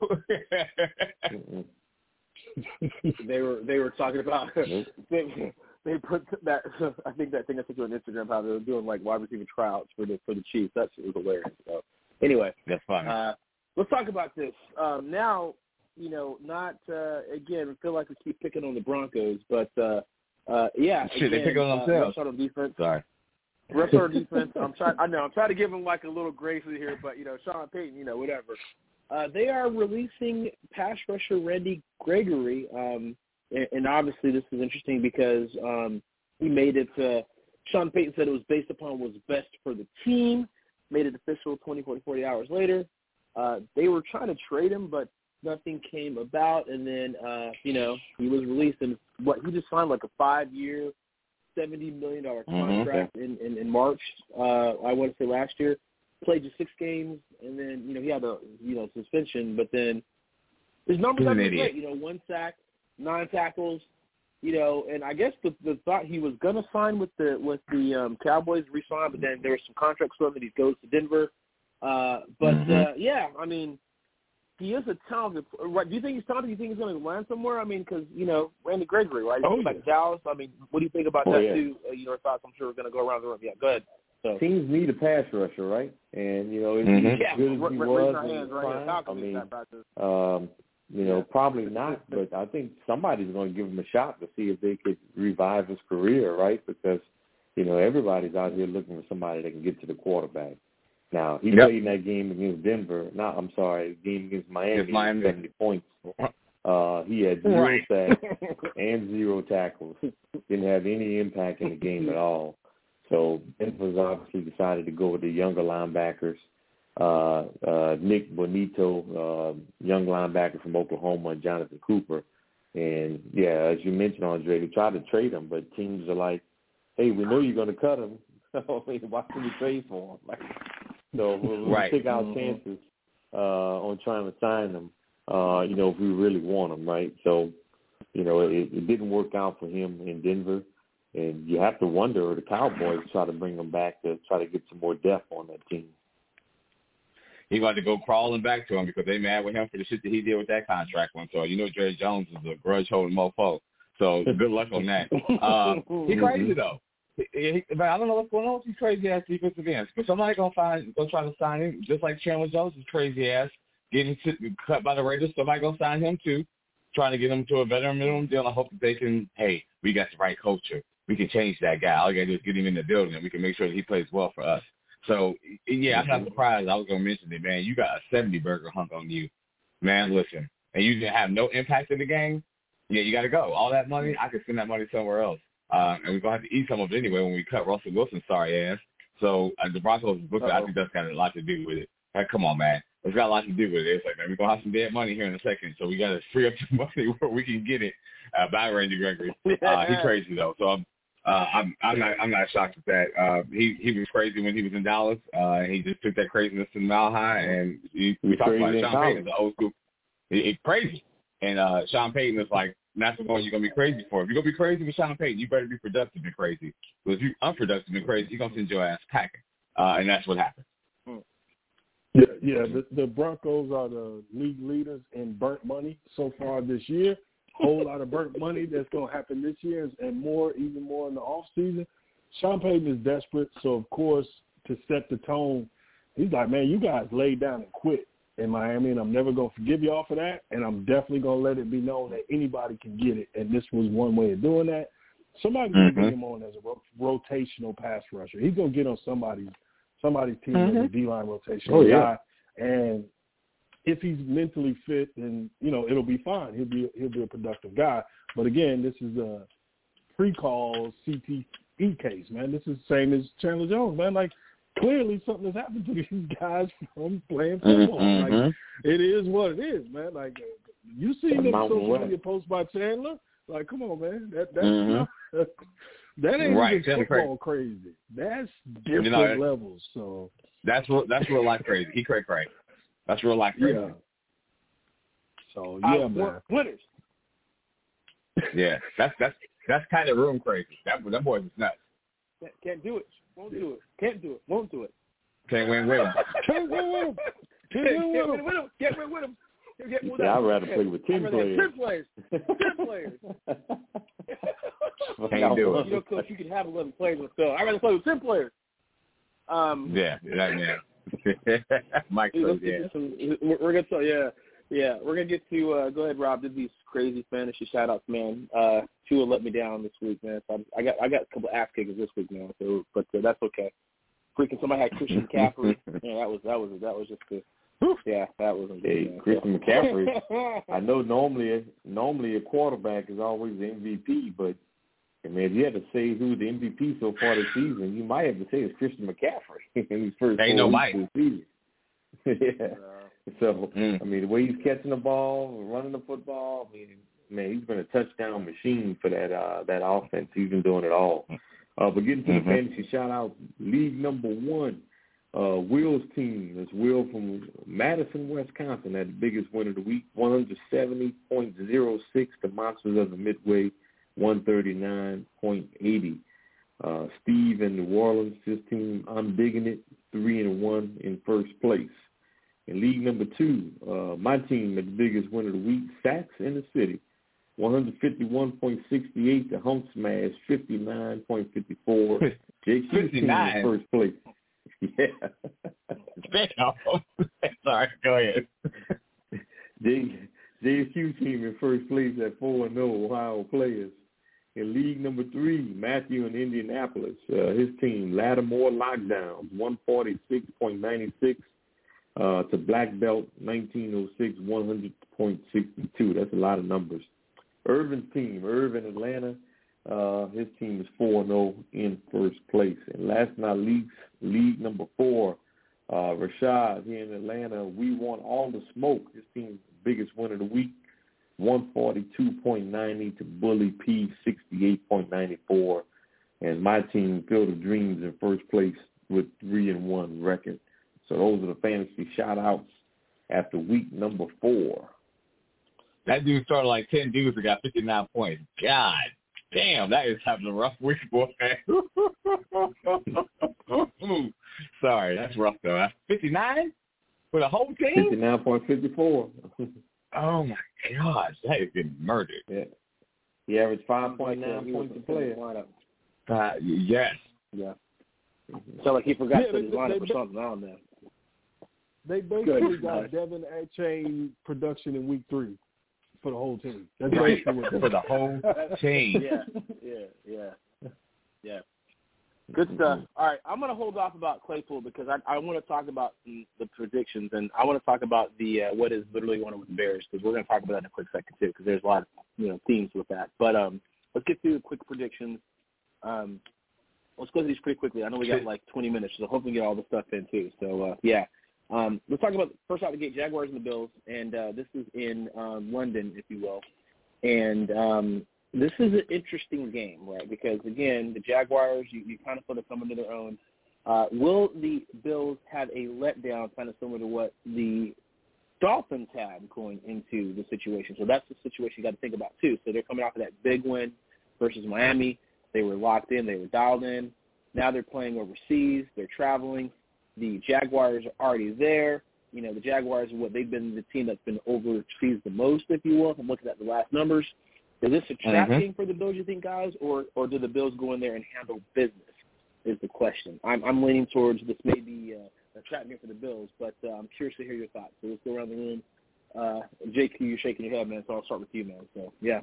they were they were talking about Nope. they, they put that I think that thing I sent you on Instagram how they were doing like wide receiver tryouts for the for the Chiefs. That shit was hilarious. So anyway, That's funny. uh, let's talk about this um, now. you know, not uh, again. I feel like we keep picking on the Broncos, but uh, uh, yeah, shit, again, they pick on uh, themselves. Rest on defense. Sorry. Rest on defense. I'm trying. I know. I'm trying to give them like a little grace in here, but you know, Sean Payton, you know, whatever. Uh, they are releasing pass rusher Randy Gregory, um, and, and obviously this is interesting because um, he made it. Uh, Sean Payton said it was based upon what's best for the team. Made it official twenty-four to forty hours later. Uh, they were trying to trade him, but nothing came about. And then, uh, you know, he was released, and what he just signed like a five-year, seventy million dollars contract mm-hmm. in, in, in March. Uh, I want to say last year. Played just six games, and then, you know, he had a, you know, suspension, but then his numbers have been great. You know, one sack, nine tackles, you know, and I guess the, the thought he was going to sign with the with the um, Cowboys, re-sign, but then there was some contract stuff that he goes to Denver. Uh, but, mm-hmm. uh, yeah, I mean, he is a talented – right? Do you think he's talented? Do you think he's going to land somewhere? I mean, because, you know, Randy Gregory, right? Oh, like yeah. Dallas. I mean, what do you think about oh, that, yeah. too? Uh, your thoughts, I'm sure, are going to go around the room. Yeah, go ahead. So. Teams need a pass rusher, right? And, you know, as mm-hmm. yeah, good as he r- was, our hands right prime, I mean, that um, you know, yeah. probably not, but I think somebody's going to give him a shot to see if they could revive his career, right? Because, you know, everybody's out here looking for somebody that can get to the quarterback. Now, he yep. played in that game against Denver. No, I'm sorry, game against Miami, Miami. seventy points. Uh, he had zero right. sacks and zero tackles. Didn't have any impact in the game at all. So Denver's obviously decided to go with the younger linebackers. Uh, uh, Nick Bonito, uh, young linebacker from Oklahoma, and Jonathan Cooper. And, yeah, as you mentioned, Andre, we tried to trade him, but teams are like, hey, we know you're going to cut him. So why can we trade for him? Like, so we'll, we'll right. take our chances uh, on trying to sign him, uh, you know, if we really want him, right? So, you know, it, it didn't work out for him in Denver. And you have to wonder, the Cowboys try to bring him back to try to get some more depth on that team. He wanted to go crawling back to him because they mad with him for the shit that he did with that contract one. So, you know, Jerry Jones is a grudge-holding mofo. So, good luck on that. Uh, he crazy, though. He, he, but I don't know what's going on with these crazy-ass defensive ends. But somebody going to find, go try to sign him, just like Chandler Jones is crazy-ass, getting cut by the Raiders. Somebody going to sign him, too, trying to get him to a veteran minimum deal. I hope that they can, hey, we got the right culture. We can change that guy. All you got to do is get him in the building, and we can make sure that he plays well for us. So, yeah, I'm not surprised. I was going to mention it, man. You got a seventy-burger hunk on you. Man, listen, and you didn't have no impact in the game, yeah, you got to go. All that money, I could spend that money somewhere else. Uh, and we're going to have to eat some of it anyway when we cut Russell Wilson's sorry ass. So, uh, the Broncos, look, I think that's got a lot to do with it. Like, come on, man. It's got a lot to do with it. It's like, man, we're going to have some dead money here in a second, so we got to free up some money where we can get it uh, by Randy Gregory. Uh, he's crazy, though. So, I'm Uh, I'm, I'm not. I'm not shocked at that. Uh, he he was crazy when he was in Dallas. Uh, he just took that craziness to Mile High, and he, we talked about it. Sean Payton is an old school. He, he's crazy, and uh, Sean Payton is like, that's the one you're gonna be crazy for. If you're gonna be crazy with Sean Payton, you better be productive and crazy. Because if you're unproductive and crazy, you're gonna send your ass packing, uh, and that's what happened. Yeah, yeah. The, the Broncos are the league leaders in burnt money so far this year. Whole lot of burnt money that's going to happen this year and more, even more in the off season. Sean Payton is desperate, so of course to set the tone, he's like, man, you guys laid down and quit in Miami, and I'm never going to forgive you all for that, and I'm definitely going to let it be known that anybody can get it, and this was one way of doing that. Somebody's going to bring him on as a ro- rotational pass rusher. He's going to get on somebody's somebody's team mm-hmm. as a D-line rotational oh, yeah. guy, and if he's mentally fit, then, you know, it'll be fine. He'll be he'll be a productive guy. But, again, this is a pre-call C T E case, man. This is the same as Chandler Jones, man. Like, clearly something has happened to these guys from playing football. Mm-hmm. Like, it is what it is, man. Like, you see them social media posts by Chandler? Like, come on, man. That that's mm-hmm. not, that ain't right. even football crazy. crazy. That's different you know, levels. So That's real, that's real life crazy. He cray cray. That's real life crazy. Yeah. So yeah, uh, man. Winners. Yeah, that's that's that's kind of room crazy. That that boy is nuts. Can't, can't do it. Won't do it. Can't do it. Won't do it. Can't win with him. Can't win with him. Can't win with him. Can't win with him. Get with yeah, I'd rather play with ten players. Ten players. Ten players. Can't do it. You know, Coach, you can have eleven players with Phil. I'd rather play with ten players. Um, yeah, that man. Mike, let's yeah. get some, we're, we're gonna talk. Yeah, Yeah, we're gonna get to uh, go ahead, Rob. Did these crazy fantasy shout outs, man. Uh, Tua let me down this week, man. So I got I got a couple ass kickers this week, man. So, but uh, that's okay. Freaking somebody had Christian McCaffrey. Yeah, that was that was that was just the yeah that wasn't good. Hey, Man. Christian McCaffrey. I know normally normally a quarterback is always the M V P, but I mean, if you had to say who's the M V P so far this season, you might have to say it's Christian McCaffrey in his first Ain't four no weeks of the season. yeah. Uh, So, mm. I mean, the way he's catching the ball, running the football, I mean, man, he's been a touchdown machine for that uh, that offense. He's been doing it all. Uh, but getting to mm-hmm. the fantasy shout-out, league number one, uh, Will's team. It's Will from Madison, Wisconsin, had the biggest win of the week, one seventy point oh six. The Monsters of the Midway, one thirty-nine point eight oh. Uh, Steve in New Orleans, his team, I'm digging it, three and one in first place. In league number two, uh, my team had the biggest win of the week, Sacks in the City, one fifty-one point six eight. The Hump Smash, fifty-nine point five four. J Q's team in first place. Yeah. Sorry, go ahead. J, JQ team in first place at four and oh, Ohio players. In league number three, Matthew in Indianapolis, uh, his team, Lattimore Lockdowns, one forty-six point nine six. Uh, to Black Belt, nineteen oh six, one hundred point six two. That's a lot of numbers. Irvin's team, Irvin, Atlanta, uh, his team is four and oh in first place. And last but not least, league number four, uh, Rashad here in Atlanta, we want all the smoke. His team's biggest win of the week, one forty-two point nine eight to Bully P, sixty-eight point nine four. And my team, Field of Dreams, in first place with three and one record. So those are the fantasy shout-outs after week number four. That dude started like ten dudes that got fifty-nine points. God damn, that is having a rough week, boy. Sorry, that's rough, though. That's fifty-nine for the whole team? fifty-nine point five four. Oh, my gosh. That is getting murdered. Yeah. He averaged five point nine points a player. Uh, yes. Yeah. So like he forgot Yeah, to put his they- lineup they- or something on there. They basically Good. got Devin Achane production in week three for the whole team. That's Right. basically what For the whole team. Yeah, yeah, yeah, yeah. Good stuff. All right, I'm going to hold off about Claypool because I, I want to talk about the, the predictions, and I want to talk about the uh, what is literally going on with the Bears because we're going to talk about that in a quick second too because there's a lot of you know themes with that. But um, let's get through the quick predictions. Um, let's go through these pretty quickly. I know we got like twenty minutes, so hopefully we get all the stuff in too. So uh, yeah. Um, let's talk about, first out the gate, Jaguars and the Bills, and uh, this is in um, London, if you will. And um, this is an interesting game, right, because, again, the Jaguars, you, you kind of sort of come into their own. Uh, will the Bills have a letdown kind of similar to what the Dolphins had going into the situation? So that's the situation you got to think about, too. So they're coming off of that big win versus Miami. They were locked in. They were dialed in. Now they're playing overseas. They're traveling. The Jaguars are already there. You know, the Jaguars are what they've been the team that's been overseas the most, if you will. If I'm looking at the last numbers. Is this a trap mm-hmm. game for the Bills, you think, guys, or or do the Bills go in there and handle business is the question. I'm I'm leaning towards this may be uh, a trap game for the Bills, but uh, I'm curious to hear your thoughts. So let's go around the room. Uh, J Q, you're shaking your head, man, so I'll start with you, man. So, yeah.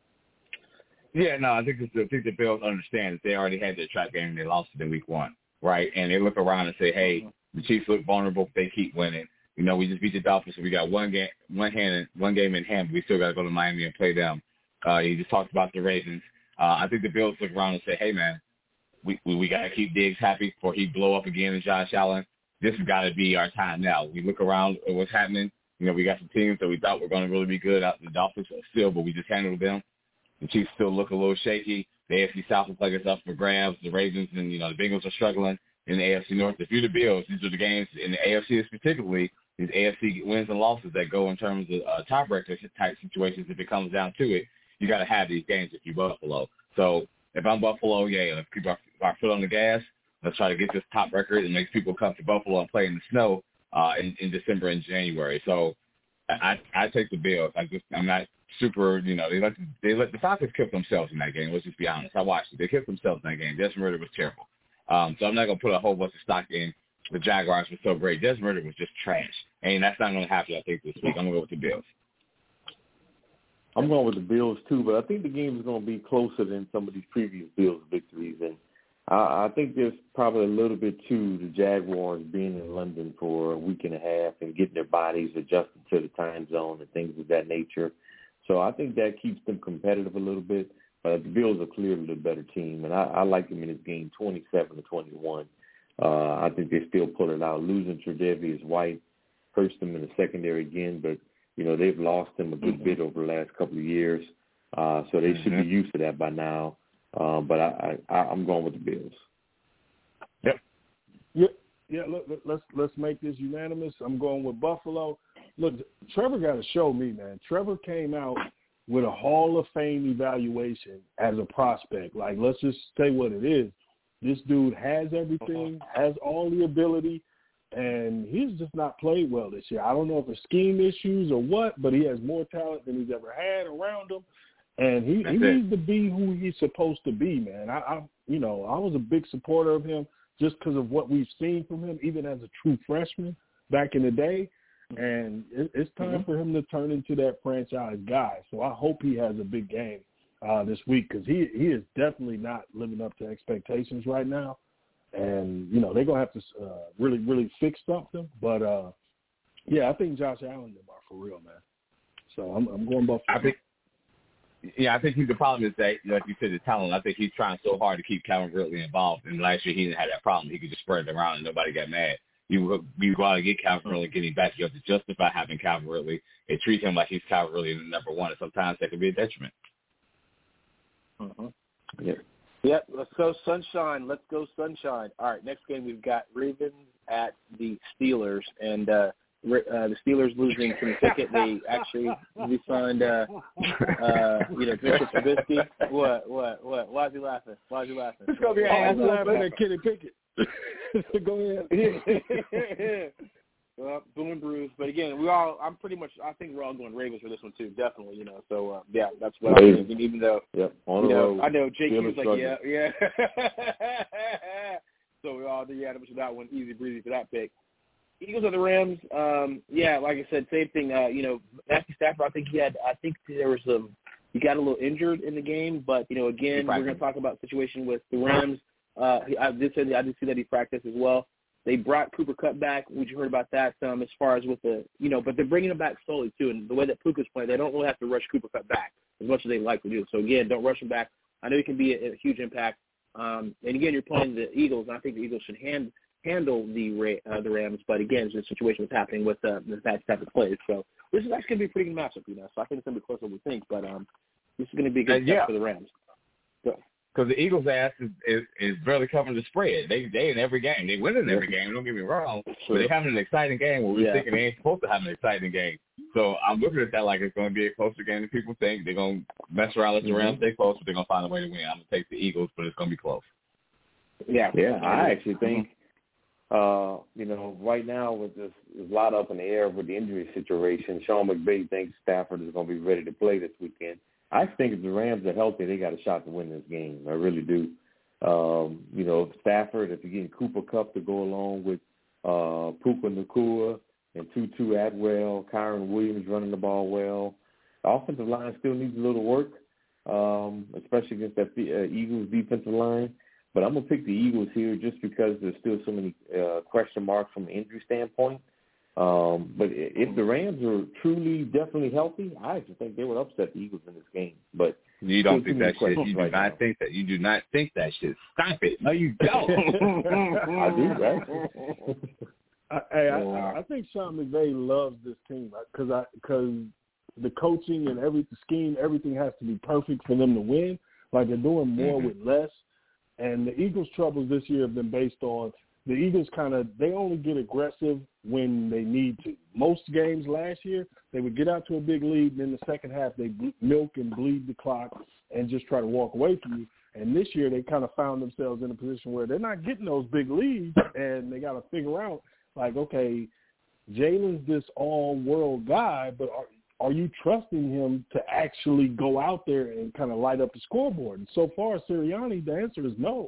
Yeah, no, I think, it's, I think the Bills understand that they already had their trap game and they lost it in week one. Right, and they look around and say, "Hey, the Chiefs look vulnerable. If they keep winning, you know, we just beat the Dolphins, so we got one game, one hand, one game in hand. But we still got to go to Miami and play them." Uh, you just talked about the Ravens. Uh, I think the Bills look around and say, "Hey, man, we we, we got to keep Diggs happy before he blow up again and Josh Allen. This has got to be our time now." We look around at what's happening. You know, we got some teams that we thought were going to really be good out the Dolphins still, but we just handled them. The Chiefs still look a little shaky. The A F C South is like it's up for grabs. The Ravens and, you know, the Bengals are struggling in the A F C North. If you're the Bills, these are the games in the A F C particularly, these A F C wins and losses that go in terms of uh, tiebreaker type situations. If it comes down to it, you got to have these games if you're Buffalo. So if I'm Buffalo, yeah, let's keep our, our foot on the gas. Let's try to get this top record and make people come to Buffalo and play in the snow uh, in, in December and January. So I, I take the Bills. I just I'm not super, you know, they let the, they let the Falcons kill themselves in that game. Let's just be honest. I watched it. They killed themselves in that game. Desmond Ridder was terrible. Um, so I'm not gonna put a whole bunch of stock in the Jaguars were so great. Des Ridder was just trash. And that's not going to happen, I think, this week. I'm going to go with the Bills. I'm going with the Bills, too, but I think the game is going to be closer than some of these previous Bills victories. And I, I think there's probably a little bit to the Jaguars being in London for a week and a half and getting their bodies adjusted to the time zone and things of that nature. So I think that keeps them competitive a little bit. But the Bills are clearly the better team, and I, I like them in this game twenty-seven to twenty-one. Uh, I think they still pull it out. Losing Tre'Davious White hurts them in the secondary again, but, you know, they've lost him a good mm-hmm. bit over the last couple of years. Uh, so they mm-hmm. should be used to that by now. Uh, but I, I, I'm going with the Bills. Yep. Yeah, yeah. Look, let's let's make this unanimous. I'm going with Buffalo. Look, Trevor got to show me, man. Trevor came out with a Hall of Fame evaluation as a prospect. Like, let's just say what it is. This dude has everything, has all the ability, and he's just not played well this year. I don't know if it's scheme issues or what, but he has more talent than he's ever had around him. And he, he needs to be who he's supposed to be, man. I, I, you know, I was a big supporter of him just because of what we've seen from him, even as a true freshman back in the day. And it, it's time mm-hmm. for him to turn into that franchise guy. So I hope he has a big game uh, this week because he, he is definitely not living up to expectations right now. And, you know, they're going to have to uh, really, really fix something. But, uh, yeah, I think Josh Allen are for real, man. So I'm, I'm going Buffalo. I think, yeah, I think the problem is that, like you said, the talent. I think he's trying so hard to keep Calvin Ridley involved. And last year he didn't have that problem. He could just spread it around and nobody got mad. You you go out and get Calvin Ridley, getting back. You have to justify having Calvin Ridley and treat him like he's Calvin Ridley the number one. And sometimes that can be a detriment. Mm-hmm. Yeah. Yep, let's go Sunshine. Let's go Sunshine. All right, next game we've got Ravens at the Steelers, and uh, uh, the Steelers losing Kenny Pickett. They actually re-signed, uh, uh, you know, Mitchell Trubisky. What, what, what? Why is he laughing? Why is he laughing? It's going to be an ass laughing at Kenny Pickett. Go ahead. Well, boom and bruise. But again, we all, I'm pretty much, I think we're all going Ravens for this one too, definitely, you know. So, uh, yeah, that's what I'm thinking, even though, yep. On you know, road. I know J Q was like, struggling. yeah, yeah. So we all did unanimous with that one, easy breezy for that pick. Eagles or the Rams, um, yeah, like I said, same thing. Uh, you know, Matthew Stafford, I think he had, I think there was some, he got a little injured in the game, but, you know, again, we're going to talk about the situation with the Rams. Uh, I did say that, I did see that he practiced as well. They brought Cooper Kupp back. We heard about that um, as far as with the, you know, but they're bringing him back slowly too. And the way that Puka's playing, they don't really have to rush Cooper Kupp back as much as they like to do. So again, don't rush him back. I know he can be a, a huge impact. Um, and again, you're playing the Eagles, and I think the Eagles should hand, handle the uh, the Rams. But again, the situation was happening with uh, the bad type of plays. So this is actually going to be a pretty good matchup, you know. So I think it's going to be closer than we think. But um, this is going to be a good uh, yeah. for the Rams. So. Because the Eagles' ass is, is, is barely covering the spread. They they in every game. They win in every game. Don't get me wrong. But they're having an exciting game where we're yeah. thinking they ain't supposed to have an exciting game. So I'm looking at that like it's going to be a closer game than people think. They're going to mess around, let the Rams stay close, but they're going to find a way to win. I'm going to take the Eagles, but it's going to be close. Yeah. Yeah, I actually think, uh, you know, right now with this, there's a lot up in the air with the injury situation. Sean McVay thinks Stafford is going to be ready to play this weekend. I think if the Rams are healthy, they got a shot to win this game. I really do. Um, you know, Stafford, if you're getting Cooper Kupp to go along with uh, Puka Nacua and Tutu Atwell, Kyron Williams running the ball well, the offensive line still needs a little work, um, especially against that uh, Eagles defensive line. But I'm going to pick the Eagles here just because there's still so many uh, question marks from an injury standpoint. Um, but if the Rams are truly, definitely healthy, I actually think they would upset the Eagles in this game. But you don't think that shit. You do right not now. think that. You do not think that shit. Stop it. No, you don't. I do, right? I, hey, I, I think Sean McVay loves this team because I because the coaching and every the scheme, everything has to be perfect for them to win. Like they're doing more mm-hmm. with less. And the Eagles' troubles this year have been based on the Eagles kind of, they only get aggressive when they need to. Most games last year, they would get out to a big lead, and in the second half, they milk and bleed the clock and just try to walk away from you. And this year, they kind of found themselves in a position where they're not getting those big leads, and they got to figure out, like, okay, Jalen's this all-world guy, but are, are you trusting him to actually go out there and kind of light up the scoreboard? And so far, Sirianni, the answer is no.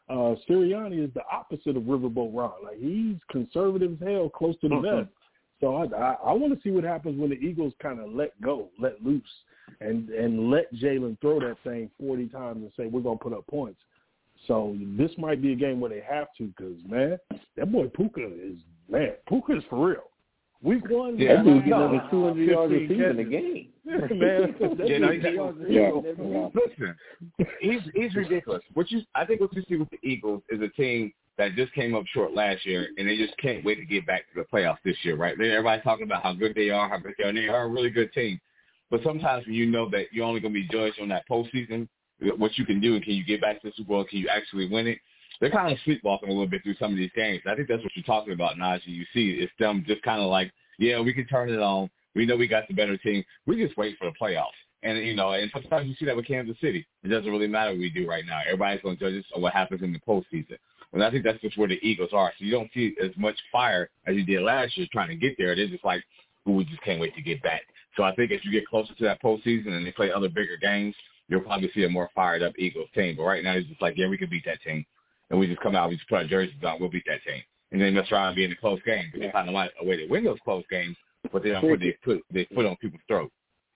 uh, Sirianni is the opposite of Riverboat Ron. Like, he's conservative as hell, close to the mm-hmm. vest. So I, I, I want to see what happens when the Eagles kind of let go, let loose, and, and let Jalen throw that thing forty times and say, we're going to put up points. So this might be a game where they have to because, man, that boy Puka is, man, Puka is for real. Week one, yeah, that dude getting no, over two hundred yards receiving a game. Man, you know, yeah. Listen, he's he's ridiculous. What you, I think what you see with the Eagles is a team that just came up short last year, and they just can't wait to get back to the playoffs this year, right? Everybody's talking about how good they are, how good they are. They are a really good team. But sometimes when you know that you're only going to be judged on that postseason, what you can do and can you get back to the Super Bowl, can you actually win it, they're kind of sleepwalking a little bit through some of these games. I think that's what you're talking about, Najee. You see, it's them just kind of like, yeah, we can turn it on. We know we got the better team. We just wait for the playoffs. And, you know, and sometimes you see that with Kansas City. It doesn't really matter what we do right now. Everybody's going to judge us on what happens in the postseason. And I think that's just where the Eagles are. So you don't see as much fire as you did last year trying to get there. They're just like, ooh, we just can't wait to get back. So I think as you get closer to that postseason and they play other bigger games, you'll probably see a more fired-up Eagles team. But right now it's just like, yeah, we can beat that team. And we just come out, we just put our jerseys on, we'll beat that team. And then let's try and be in a close game. Because they kind of like a way to win those close games, but they don't put their foot, their foot on people's throat.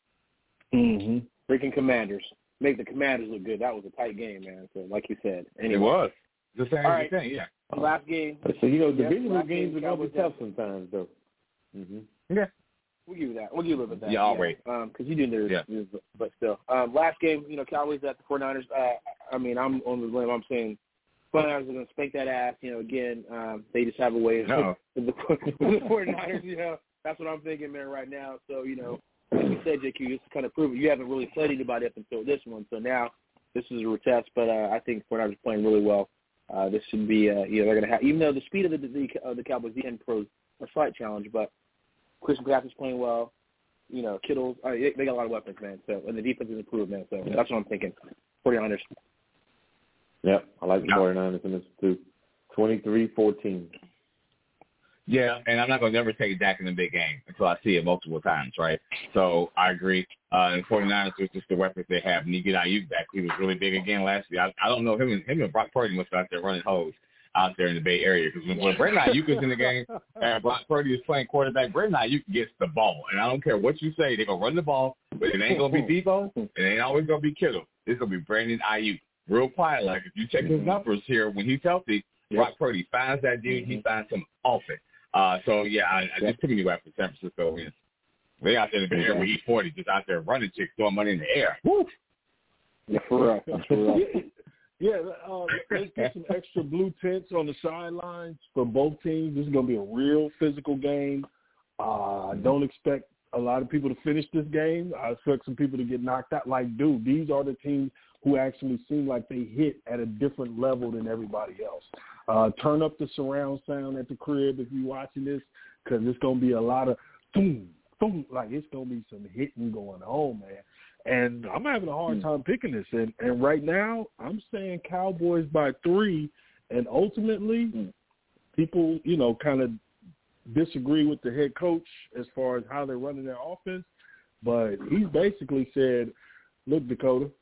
Mm-hmm. Freaking Commanders. Make the Commanders look good. That was a tight game, man. So, like you said. Anyway. It was. The same All right. thing, yeah. Last game. So, you know, divisional yep, games game, are going to be tough sometimes, though. Mm-hmm. Yeah. We'll give you that. We'll give you a little bit of that. Yeah, I'll wait. Because um, you do there, yeah. but still. Um, last game, you know, Cowboys at the 49ers. Uh, I mean, I'm on the limb. I'm saying 49ers are going to spank that ass. You know, again, um, they just have a way of no. the, the 49ers, you know. That's what I'm thinking, man, right now. So, you know, like you said, J Q, just to kind of prove it. You haven't really played anybody up until this one. So now this is a test. But uh, I think 49ers are playing really well. Uh, this should be, uh, you know, they're going to have, even though the speed of the, the, uh, the Cowboys, the end pros, a slight challenge, but Christian McCaffrey's playing well. You know, Kittle's, uh, they, they got a lot of weapons, man. So, and the defense is improved, man. So that's what I'm thinking. 49ers. Yep, I like the 49ers in this too. twenty-three fourteen. Yeah, and I'm not going to never take Dak in a big game until I see it multiple times, right? So I agree. Uh, and 49ers was just the weapons they have. And you get Ayuk back. He was really big again last year. I, I don't know. Him and, him and Brock Purdy must be out there running hose out there in the Bay Area. Because when, when Brandon Ayuk is in the game and Brock Purdy is playing quarterback, Brandon Ayuk gets the ball. And I don't care what you say. They're going to run the ball, but it ain't going to be Debo. It ain't always going to be Kittle. It's going to be Brandon Ayuk. Real quiet. Like, if you check his numbers here, when he's healthy, Brock Purdy finds that dude. He finds him often. Uh, so, yeah, I, I just took me back for San Francisco. Is. They out there in the Bay Area with E forty, just out there running chicks, throwing money in the air. Woo! Yeah, for real. That's for real. Yeah, uh, let's get some extra blue tents on the sidelines for both teams. This is going to be a real physical game. Uh, I don't expect a lot of people to finish this game. I expect some people to get knocked out. Like, dude, these are the teams who actually seem like they hit at a different level than everybody else. Uh, turn up the surround sound at the crib if you're watching this, because it's going to be a lot of boom, boom. Like, it's going to be some hitting going on, man. And I'm having a hard time picking this. And, and right now, I'm saying Cowboys by three. And ultimately, people, you know, kind of disagree with the head coach as far as how they're running their offense. But he's basically said, look, Dakota,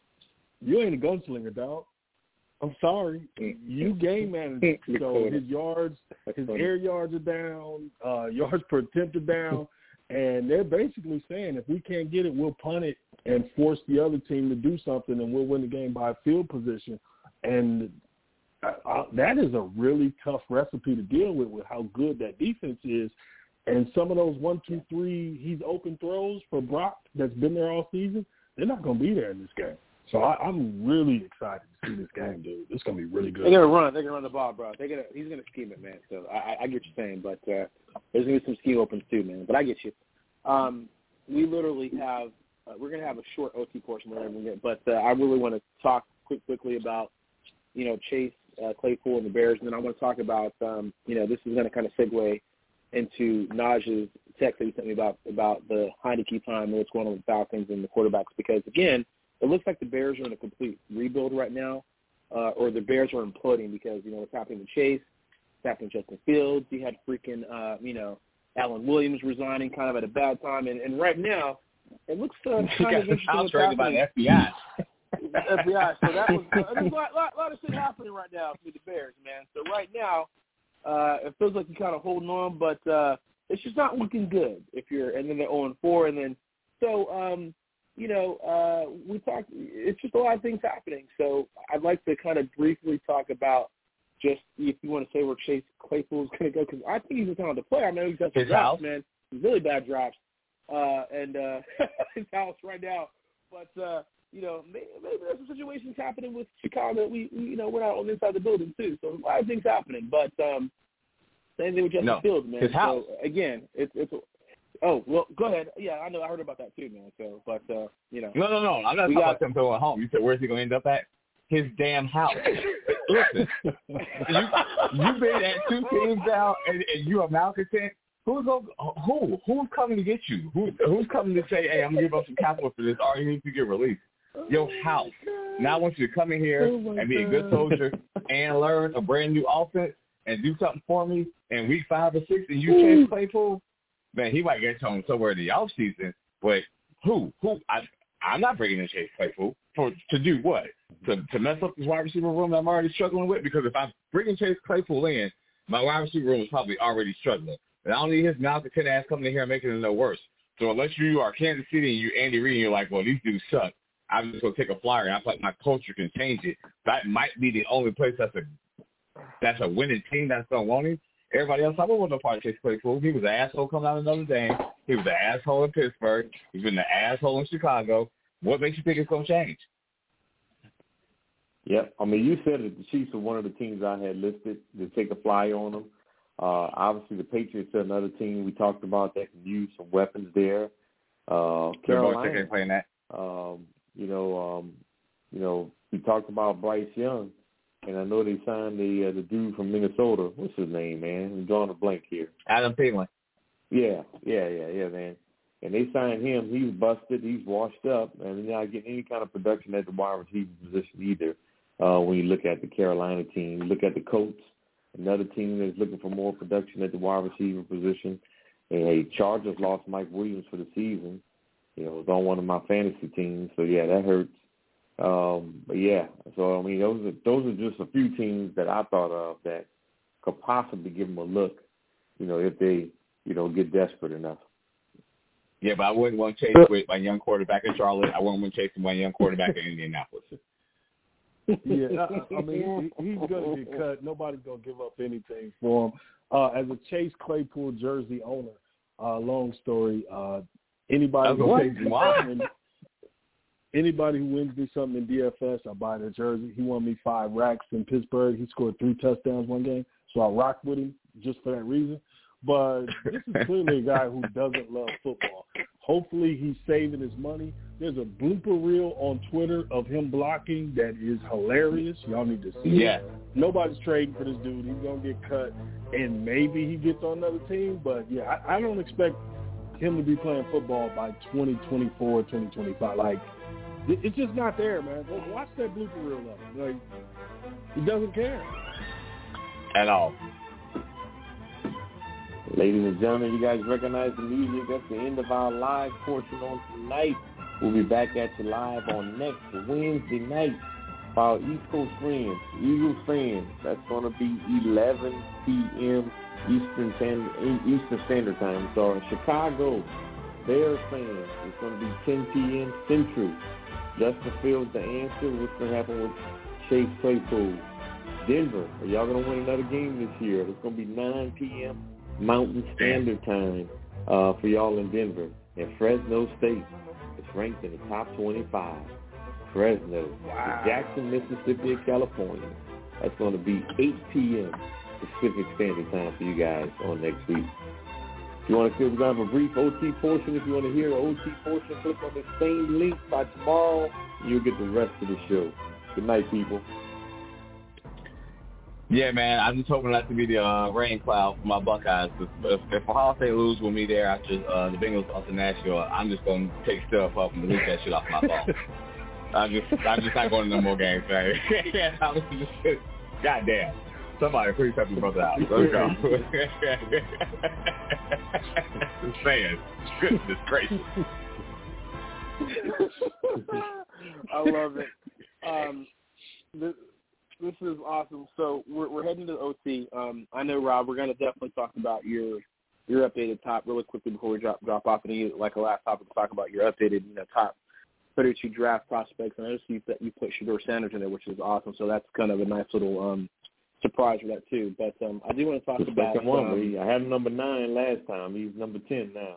you ain't a gunslinger, dog. I'm sorry. You game manager. So his yards, his air yards are down, uh, yards per attempt are down. And they're basically saying if we can't get it, we'll punt it and force the other team to do something, and we'll win the game by field position. And I, I, that is a really tough recipe to deal with, with how good that defense is. And some of those one, two, three, he's open throws for Brock that's been there all season, they're not going to be there in this game. So I, I'm really excited to see this game, dude. It's going to be really good. They're going to run. They're going to run the ball, bro. They're gonna, he's going to scheme it, man. So I, I get what you're saying, but uh, there's going to be some scheme opens too, man. But I get you. Um, we literally have uh, – we're going to have a short O T portion, whatever we get. But uh, I really want to talk quick, quickly about, you know, Chase, uh, Claypool, and the Bears. And then I want to talk about, um, you know, this is going to kind of segue into Naj's text that he sent me about, about the Heineke time and what's going on with the Falcons and the quarterbacks. Because, again, it looks like the Bears are in a complete rebuild right now, uh, or the Bears are imploding because, you know, what's happening with Chase, what's happening with Justin Fields. You had freaking, uh, you know, Alan Williams resigning kind of at a bad time. And, and right now, it looks uh, kind of interesting what's happening. By the F B I. F B I. So that was uh, there's a lot, lot, lot of shit happening right now with the Bears, man. So right now, uh, it feels like you're kind of holding on, but uh, it's just not looking good. If you're and then they're oh and four, and then so um, you know uh, we talked. It's just a lot of things happening. So I'd like to kind of briefly talk about just if you want to say where Chase Claypool is going to go, because I think he's a talented player. I know he's got some his drops, house, man. He's really bad drops, uh, and uh, his house right now, but. Uh, You know, maybe, maybe there's some situations happening with Chicago that we, we, you know, we're not on the inside the building too. So a lot of things happening. But um, same thing with Justin no, Fields, man. His house. So again, it's it's. Oh well, go ahead. Yeah, I know. I heard about that too, man. So, but uh, you know. No, no, no. I'm not talking got, about him going home. You said where's he going to end up at? His damn house. Listen, you you've been at two teams now, and, and you are malcontent. Who's going, who who's coming to get you? Who who's coming to say, hey, I'm gonna give up some capital for this, or you need to get released? Your house. Now I want you to come in here oh and be God. a good soldier and learn a brand new offense and do something for me in week five or six, and you Chase Claypool. Man, he might get home somewhere in the off season, but who who I I'm not bringing in Chase Claypool for to do what to to mess up this wide receiver room that I'm already struggling with, because if I'm bringing Chase Claypool in, my wide receiver room is probably already struggling. And I don't need his malcontent ass coming in here and making it no worse. So unless you are Kansas City and you Andy Reid and you're like, well, these dudes suck, I'm just going to take a flyer and I feel like my culture can change it. That might be the only place that's a that's a winning team that's going to want him. Everybody else, I wouldn't want no part of Chase Claypool. He was an asshole coming out of Notre Dame. He was an asshole in Pittsburgh. He's been an asshole in Chicago. What makes you think it's going to change? Yep. I mean, you said that the Chiefs are one of the teams I had listed to take a flyer on them. Uh, obviously, the Patriots are another team we talked about that can use some weapons there. Uh, Carolina, playing that. Um, you know, um, you know, we talked about Bryce Young, and I know they signed the uh, the dude from Minnesota. What's his name, man? I'm drawing a blank here. Adam Thielen. Yeah, yeah, yeah, yeah, man. And they signed him. He's busted. He's washed up, and they're not getting any kind of production at the wide receiver position either. Uh, when you look at the Carolina team, you look at the Colts. Another team that's looking for more production at the wide receiver position. And, hey, Chargers lost Mike Williams for the season. You know, it was on one of my fantasy teams. So, yeah, that hurts. Um, but, yeah, so, I mean, those are those are just a few teams that I thought of that could possibly give them a look, you know, if they, you know, get desperate enough. Yeah, but I wouldn't want to chase with my young quarterback in Charlotte. I wouldn't want to chase with my young quarterback in Indianapolis. Yeah, I, I mean, he, he's going to get cut. Nobody's going to give up anything for him. Uh, as a Chase Claypool jersey owner, uh, long story, uh, anybody, who wins me something, anybody who wins me something in D F S, I buy their jersey. He won me five racks in Pittsburgh. He scored three touchdowns one game, so I rock with him just for that reason. But this is clearly a guy who doesn't love football. Hopefully he's saving his money. There's a blooper reel on Twitter of him blocking that is hilarious. Y'all need to see yeah. it. Nobody's trading for this dude. He's going to get cut, and maybe he gets on another team. But, yeah, I, I don't expect him to be playing football by twenty twenty-four, twenty twenty-five. Like, it, it's just not there, man. Watch that blooper reel of him. Like, he doesn't care. At all. Ladies and gentlemen, you guys recognize the music. That's the end of our live portion on tonight. We'll be back at you live on next Wednesday night for our East Coast friends, Eagles fans. That's going to be eleven p.m. Eastern Standard, Eastern Standard Time. So Chicago Bears fans, it's going to be ten p.m. Central. Justin Fields, the answer. What's going to happen with Chase Claypool? Denver, are y'all going to win another game this year? It's going to be nine p.m. Mountain Standard Time uh, for y'all in Denver. And Fresno State is ranked in the top twenty-five. Fresno, wow. Jackson, Mississippi, and California. That's going to be eight p.m. Pacific Standard Time for you guys on next week. If you want to see, we're going to have a brief O T portion. If you want to hear the O T portion, click on the same link. By tomorrow, you'll get the rest of the show. Good night, people. Yeah, man, I'm just hoping not to be the uh, rain cloud for my Buckeyes. If, if, if Ohio State lose with me there after uh, the Bengals lost to Nashville, I'm just going to take stuff up and delete that shit off my phone. I'm just I'm just not going to no more games, man. I'm just, goddamn. Somebody please help your brother out. Let's go. Just saying. Goodness gracious. I love it. um, this, this is awesome. So we're we're heading to the O T. Um, I know, Rob, we're going to definitely talk about your your updated top really quickly before we drop drop off. And you, like a last topic, to talk about your updated, you know, top thirty-two draft prospects. And I noticed you that you put Shedeur Sanders in there, which is awesome. So that's kind of a nice little um, surprise for that too. But um, I do want to talk the about. Second one, um, we, I had him number nine last time. He's number ten now.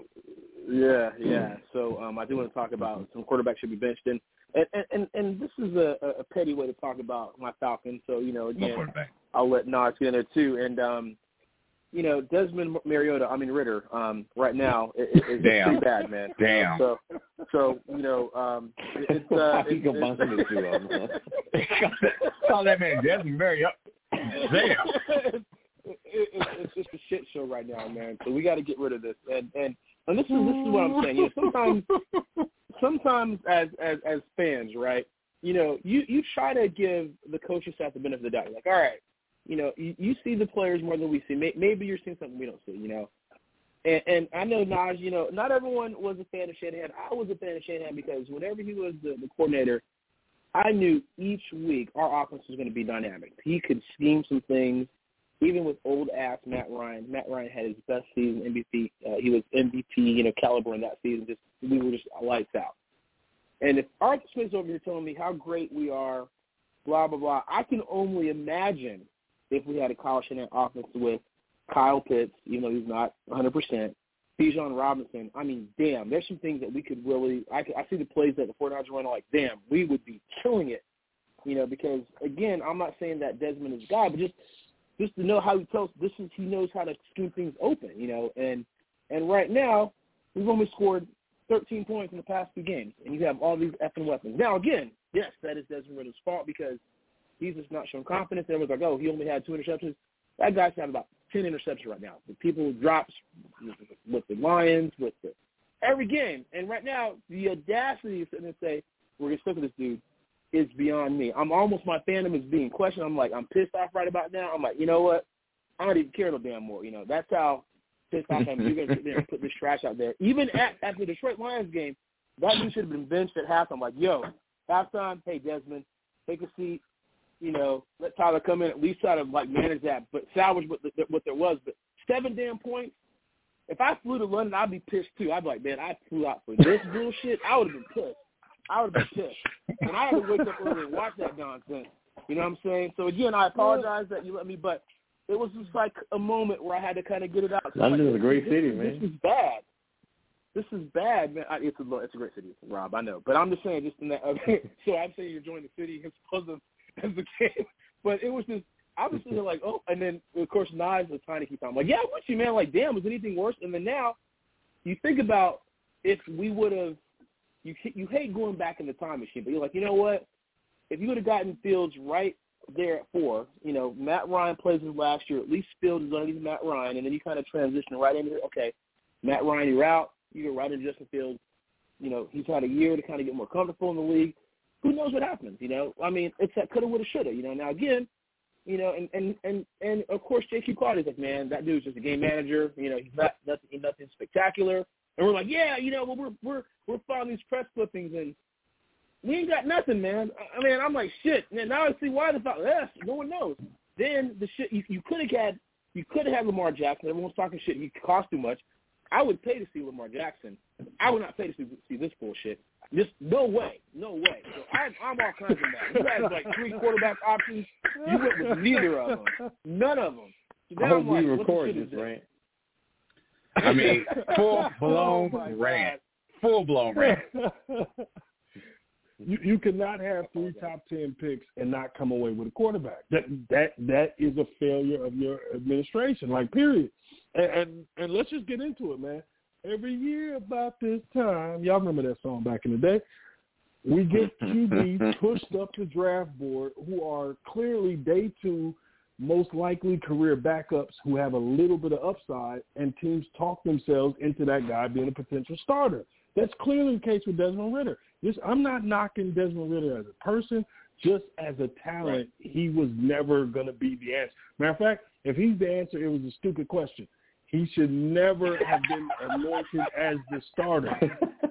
Yeah, yeah. So um, I do want to talk about some quarterbacks should be benched, and and and, and this is a, a petty way to talk about my Falcons. So you know, again, I'll let Nas get in there too. And um, you know, Desmond Mariota, I mean Ritter, um, right now is it, pretty bad, man. Damn. So so you know, um, it, it's uh, he can it's, bounce into two of them. Call that man Desmond Mariota. Damn. It, it, it's just a shit show right now, man. So we got to get rid of this. And and, and this is this is what I'm saying. You know, sometimes sometimes as, as as fans, right? You know, you, you try to give the coaching staff the benefit of the doubt. Like, all right, you know, you, you see the players more than we see. Maybe you're seeing something we don't see. You know, and, and I know Naj. You know, not everyone was a fan of Shanahan. I was a fan of Shanahan because whenever he was the, the coordinator, I knew each week our offense was going to be dynamic. He could scheme some things. Even with old-ass Matt Ryan, Matt Ryan had his best season, M V P. Uh, he was M V P, you know, caliber in that season. Just we were just lights out. And if Arthur Smith's over here telling me how great we are, blah, blah, blah, I can only imagine if we had a Kyle Shanahan offense with Kyle Pitts, even though he's not one hundred percent, Bijan Robinson. I mean, damn, there's some things that we could really I, – I see the plays that the 49ers run like, damn, we would be killing it, you know, because, again, I'm not saying that Desmond is the guy, but just – just to know how he tells, this is he knows how to scheme things open, you know. And and right now, we've only scored thirteen points in the past two games, and you have all these effing weapons. Now, again, yes, that is Desmond Ritter's fault because he's just not showing confidence. Everyone's like, oh, he only had two interceptions. That guy's had about ten interceptions right now. The people who drops with the Lions, with the every game. And right now, the audacity of sitting and say, we're going to stick with this dude. Is beyond me. I'm almost, my fandom is being questioned. I'm like, I'm pissed off right about now. I'm like, you know what? I don't even care no damn more. You know, that's how pissed off I am. You're going to sit there and put this trash out there. Even at, at the Detroit Lions game, that dude should have been benched at halftime. I'm like, yo, halftime, hey, Desmond, take a seat. You know, let Tyler come in, at least try to, like, manage that, but salvage what, the, what there was. But seven damn points. If I flew to London, I'd be pissed, too. I'd be like, man, I flew out for this bullshit. I would have been pissed. I would have been pissed. And I had to wake up early and watch that nonsense. You know what I'm saying? So, again, I apologize that you let me, but it was just like a moment where I had to kind of get it out. So London like, is a great this, city, this, man. This is bad. This is bad, man. I, it's, a, it's a great city, Rob, I know. But I'm just saying, just in that, okay, so I'm saying you're enjoying the city as opposed to as the game. But it was just, I was sitting there like, oh, and then, of course, Nas was trying to keep on. Like, yeah, I'm with you, man. Like, damn, was anything worse? And then now, you think about if we would have, You you hate going back in the time machine, but you're like, you know what? If you would have gotten Fields right there at four, you know, Matt Ryan plays his last year. At least Fields is underneath Matt Ryan, and then you kind of transition right into, okay, Matt Ryan, you're out. You go right into Justin Fields. You know, he's had a year to kind of get more comfortable in the league. Who knows what happens, you know? I mean, it's that coulda, woulda, shoulda, you know. Now, again, you know, and, and, and, and of course, J Q Carter's like, man, that dude's just a game manager. You know, he's not nothing, nothing spectacular. And we're like, yeah, you know, well, we're we're we're following these press clippings, and we ain't got nothing, man. I mean, I'm like, shit. And now I see why the fuck. Yes, no one knows. Then the shit you, you could have had, you could have had Lamar Jackson. Everyone's talking shit. He cost too much. I would pay to see Lamar Jackson. I would not pay to see, see this bullshit. Just no way, no way. So I, I'm all kinds of mad. You had like three quarterback options. You went with neither of them. None of them. So I hope I'm like, we record this, this? Rant. I mean, full blown oh rant. Full blown rant. You you cannot have three top ten picks and not come away with a quarterback. That that that is a failure of your administration. Like period. And and, and let's just get into it, man. Every year about this time, y'all remember that song back in the day? We get Q Bs pushed up the draft board who are clearly day two, most likely career backups who have a little bit of upside, and teams talk themselves into that guy being a potential starter. That's clearly the case with Desmond Ridder. This, I'm not knocking Desmond Ridder as a person, just as a talent. Right. He was never going to be the answer. Matter of fact, if he's the answer, it was a stupid question. He should never have been anointed as the starter.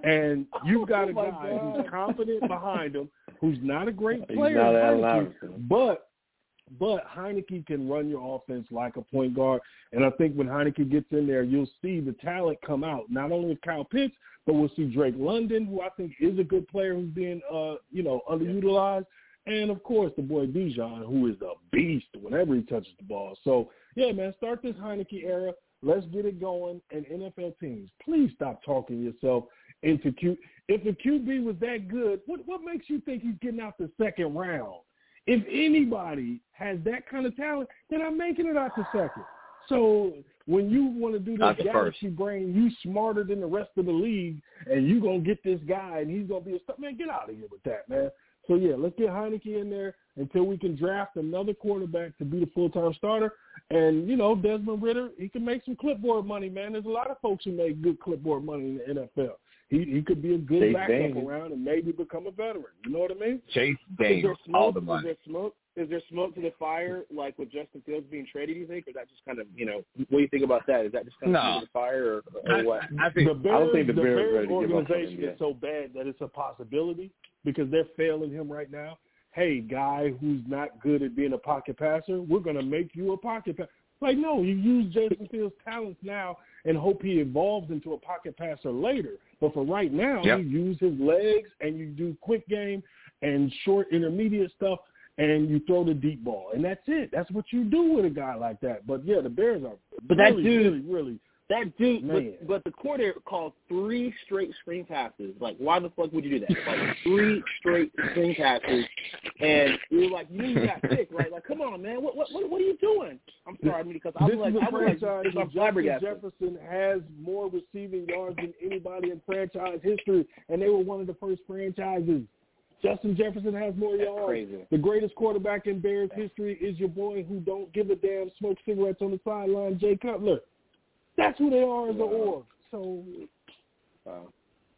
And you've got a Oh, my guy God. who's confident behind him, who's not a great He's player, not Allen Heineke, Iverson. but but Heineke can run your offense like a point guard. And I think when Heineke gets in there, you'll see the talent come out, not only with Kyle Pitts, but we'll see Drake London, who I think is a good player who's being, uh, you know, underutilized. And, of course, the boy Bijan, who is a beast whenever he touches the ball. So, yeah, man, start this Heineke era. Let's get it going. And N F L teams, please stop talking yourself into Q. If the Q B was that good, what what makes you think he's getting out the second round? If anybody has that kind of talent, then I'm making it out the second. So when you want to do Not this the galaxy brain, you smarter than the rest of the league, and you going to get this guy, and he's going to be a star. Man, get out of here with that, man. So, yeah, let's get Heineke in there until we can draft another quarterback to be the full-time starter. And, you know, Desmond Ridder, he can make some clipboard money, man. There's a lot of folks who make good clipboard money in the N F L. He he could be a good Chase backup Daniels. around and maybe become a veteran. You know what I mean? Chase Is there Daniels, smoke? all the Is money. there smoke? Is there smoke to the fire, like with Justin Fields being traded? You think, or is that just kind of, you know, what do you think about that? Is that just kind of No. smoke to the fire, or, or I, what? I think the Bears, I don't think the the Bears Bears ready to give up on him organization yet. is so bad that it's a possibility because they're failing him right now. Hey, guy who's not good at being a pocket passer, we're going to make you a pocket passer. Like, no, you use Justin Fields' talents now and hope he evolves into a pocket passer later. But for right now, Yep. you use his legs and you do quick game and short intermediate stuff and you throw the deep ball. And that's it. That's what you do with a guy like that. But, yeah, the Bears are But that really, dude- really, really That dude, Man. but, but the coordinator called three straight screen passes. Like, why the fuck would you do that? Like, three straight screen passes, and you're like, you knew you got picked, right? Like, come on, man, what what what, what are you doing? I'm sorry, I mean, because I This was is like, a I was like, franchise I'm where Justin flabbergasted. Jefferson has more receiving yards than anybody in franchise history, and they were one of the first franchises. Justin Jefferson has more That's yards. crazy. The greatest quarterback in Bears history is your boy who don't give a damn, smoke cigarettes on the sideline, Jay Cutler. That's who they are as an org. So, Wow.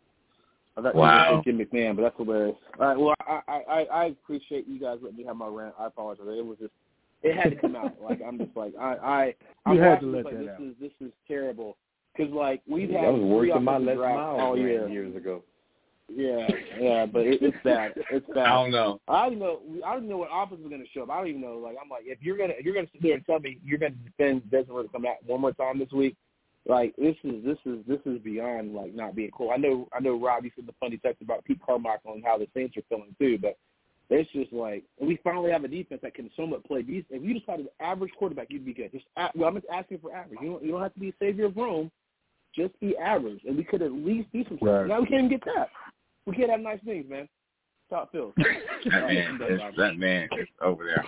I thought Wow. you were Jim McMahon, but that's hilarious. All right, well, I, I, I, I appreciate you guys letting me have my rant. I apologize. It was just, it had to come out. Like, I'm just like, I, I, I'm You had to watching let this, like, that this out. is, this is terrible. Because, like, we've had That was worse three than my offensive Les drafts Miles all year. rant years ago. Yeah, yeah, but it, it's bad. It's bad. I don't know. I don't know. I don't even know what offense is going to show up. I don't even know. Like, I'm like, if you're gonna, if you're gonna sit there and tell me you're gonna defend Desmond Ridder to come out one more time this week, like this is this is this is beyond like not being cool. I know, I know. Rob, you said the funny text about Pete Carmichael and how the Saints are feeling too, but it's just like we finally have a defense that can somewhat play decent. If you just had an average quarterback, you'd be good. Just at, well, I'm just asking for average. You don't, you don't have to be a savior of Rome. Just be average, and we could at least do some stuff. Right. Now we can't even get that. We can't have nice things, man. Top Phil. That man, is, that man is over there.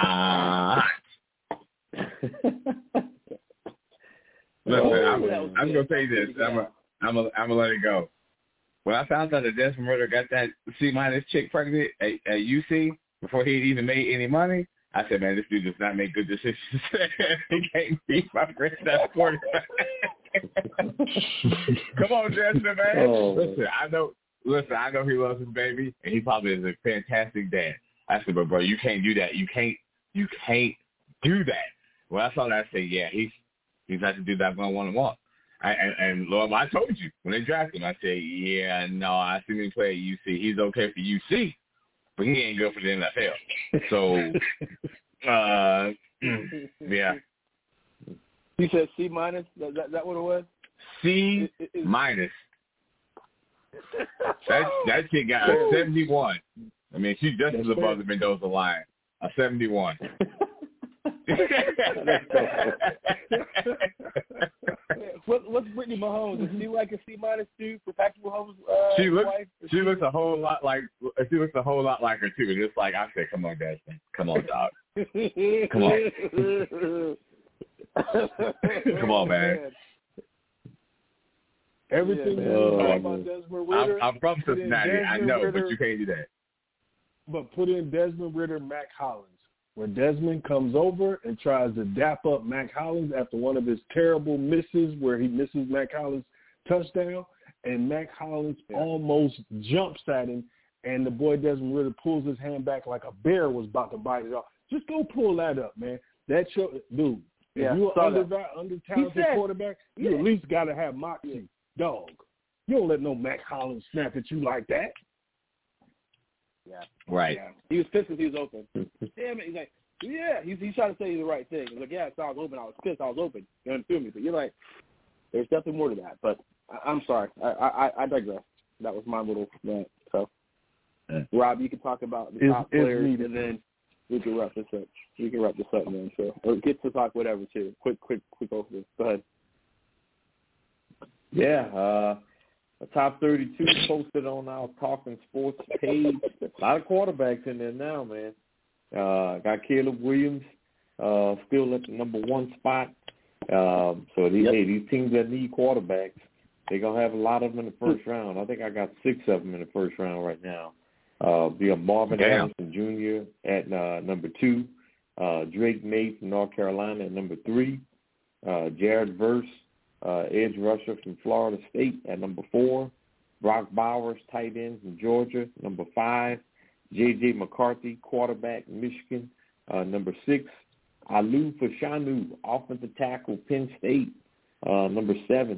Ah. Listen, Oh, I'm, that was I'm good. gonna tell you this. I'm gonna, I'm gonna, I'm gonna let it go. When I found out that Desmond Ridder got that C minus chick pregnant at, at U C before he had even made any money, I said, man, this dude does not make good decisions. He can't be my franchise quarterback. Come on, Desmond, man. Oh. Listen, I know. Listen, I know he loves his baby, and he probably is a fantastic dad. I said, but bro, you can't do that. You can't. You can't do that. Well, I saw that. I said, yeah, he's he's not the dude that I'm gonna want to walk. I, and, and Lord, I told you when they drafted him, I said, yeah, no, I seen him play at U C. He's okay for U C, but he ain't good for the N F L. So, uh, yeah. You said C minus? That, that, that what it was? C It- it- minus. That that chick got a seventy-one. I mean, she's just as above the Mendoza line. A seventy-one. what, what's Brittany Mahomes? Is she like a C minus two for Patrick Mahomes' uh, she looks wife? she looks a whole lot like she looks a whole lot like her too. And it's like I said, come on, Desmond, come on, dog, come on, come on, man. everything Yeah, you man. know Oh, about man. Desmond I'm, Ridder, I'm from put in Cincinnati. I Desmond know, Ridder, but you can't do that. but put in Desmond Ridder, Mac Hollins, where Desmond comes over and tries to dap up Mac Hollins after one of his terrible misses where he misses Mac Hollins' touchdown, and Mac Hollins Yeah. almost jumps at him, and the boy Desmond Ridder pulls his hand back like a bear was about to bite it off. Just go pull that up, man. That show, dude. If Yeah, you're saw an that. under, under He talented said- quarterback, you yeah. at least got to have moxie, Yeah. dog. You don't let no Max Hollins snap at you like that. Yeah. Right. Yeah. He was pissed because he was open. yeah, man, he's like, yeah, he's, he's trying to say the right thing. He's like, yeah, I was open. I was pissed. I was open. You understand me? But you're like, there's definitely more to that. But I, I'm sorry. I, I, I digress. That was my little rant. So, mm. Rob, you can talk about the it's, top it's players, needed. and then we can wrap this up. We can wrap this up, man. So, or get to talk whatever, too. Quick, quick, quick overview. Go ahead. Yeah, uh, the top thirty-two posted on our Talking Sports page. A lot of quarterbacks in there now, man. Uh, got Caleb Williams uh, still at the number one spot. Um, so these, yep. hey, these teams that need quarterbacks, they're going to have a lot of them in the first round. I think I got six of them in the first round right now. Uh, we have Marvin Damn. Harrison Junior at uh, number two. Uh, Drake May from North Carolina at number three. Uh, Jared Verse, uh, edge rusher from Florida State at number four. Brock Bowers, tight end from Georgia, number five. J J. McCarthy, quarterback, Michigan, uh, number six. Alu Fashanu, offensive tackle, Penn State, uh, number seven.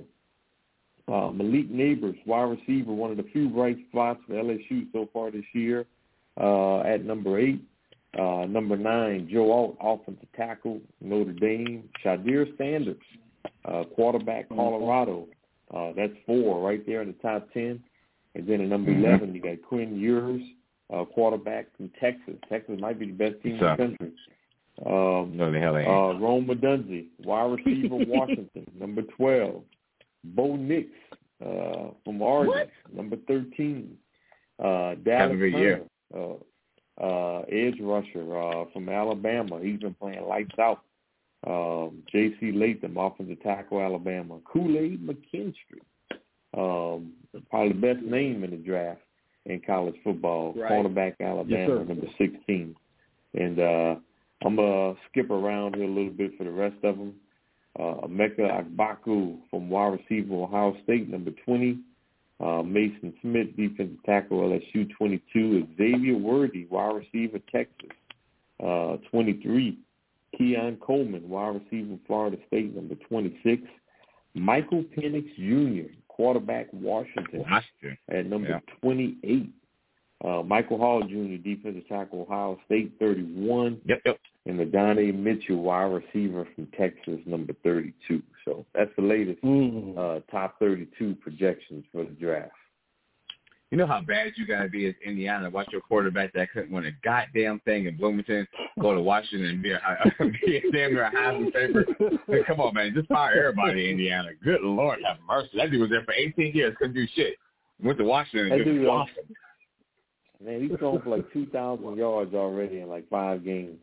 Uh, Malik Neighbors, wide receiver, one of the few bright spots for L S U so far this year, uh, at number eight. Uh, number nine, Joe Alt, offensive tackle, Notre Dame. Shadir Sanders, uh, quarterback, Colorado. Uh, that's four right there in the top ten. And then at number mm-hmm. eleven, you got Quinn Ewers, uh, quarterback from Texas. Texas might be the best team in the country. Um, no, the hell ain't. Uh, Rome Odunze, wide receiver, Washington, number twelve. Bo Nix uh, from Oregon, what? number thirteen. Uh, Dallas Turner, uh, uh, edge rusher uh, from Alabama. He's been playing lights out. Um, J C Latham, offensive tackle, Alabama. Kool-Aid McKinstry, um, probably the best name in the draft in college football. Right. Cornerback, Alabama, yes, number sixteen. And uh, I'm going to skip around here a little bit for the rest of them. Uh, Emeka Agbaku from wide receiver, Ohio State, number twenty. Uh, Mason Smith, defensive tackle, L S U, twenty-two. Xavier Worthy, wide receiver, Texas, uh, twenty-three. Keon Coleman, wide receiver, Florida State, number twenty-six. Michael Penix Junior, quarterback, Washington, Washington. at number yeah. twenty-eight. Uh, Michael Hall Junior, defensive tackle, Ohio State, thirty-one. Yep, yep. And Adonai Mitchell, wide receiver from Texas, number thirty-two. So that's the latest mm. uh, top thirty-two projections for the draft. You know how bad you got to be as Indiana to watch your quarterback that couldn't win a goddamn thing in Bloomington, go to Washington and be a, be a damn near a Heisman favorite. Come on, man. Just fire everybody in Indiana. Good Lord, have mercy. That dude was there for eighteen years, couldn't do shit. Went to Washington and just lost him. Man, he's going for like two thousand yards already in like five games.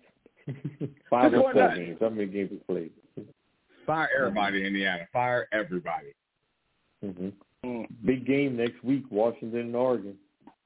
five or four games. How many games he played? Fire everybody in Indiana. Fire everybody. Mm-hmm. Mm. Big game next week, Washington and Oregon.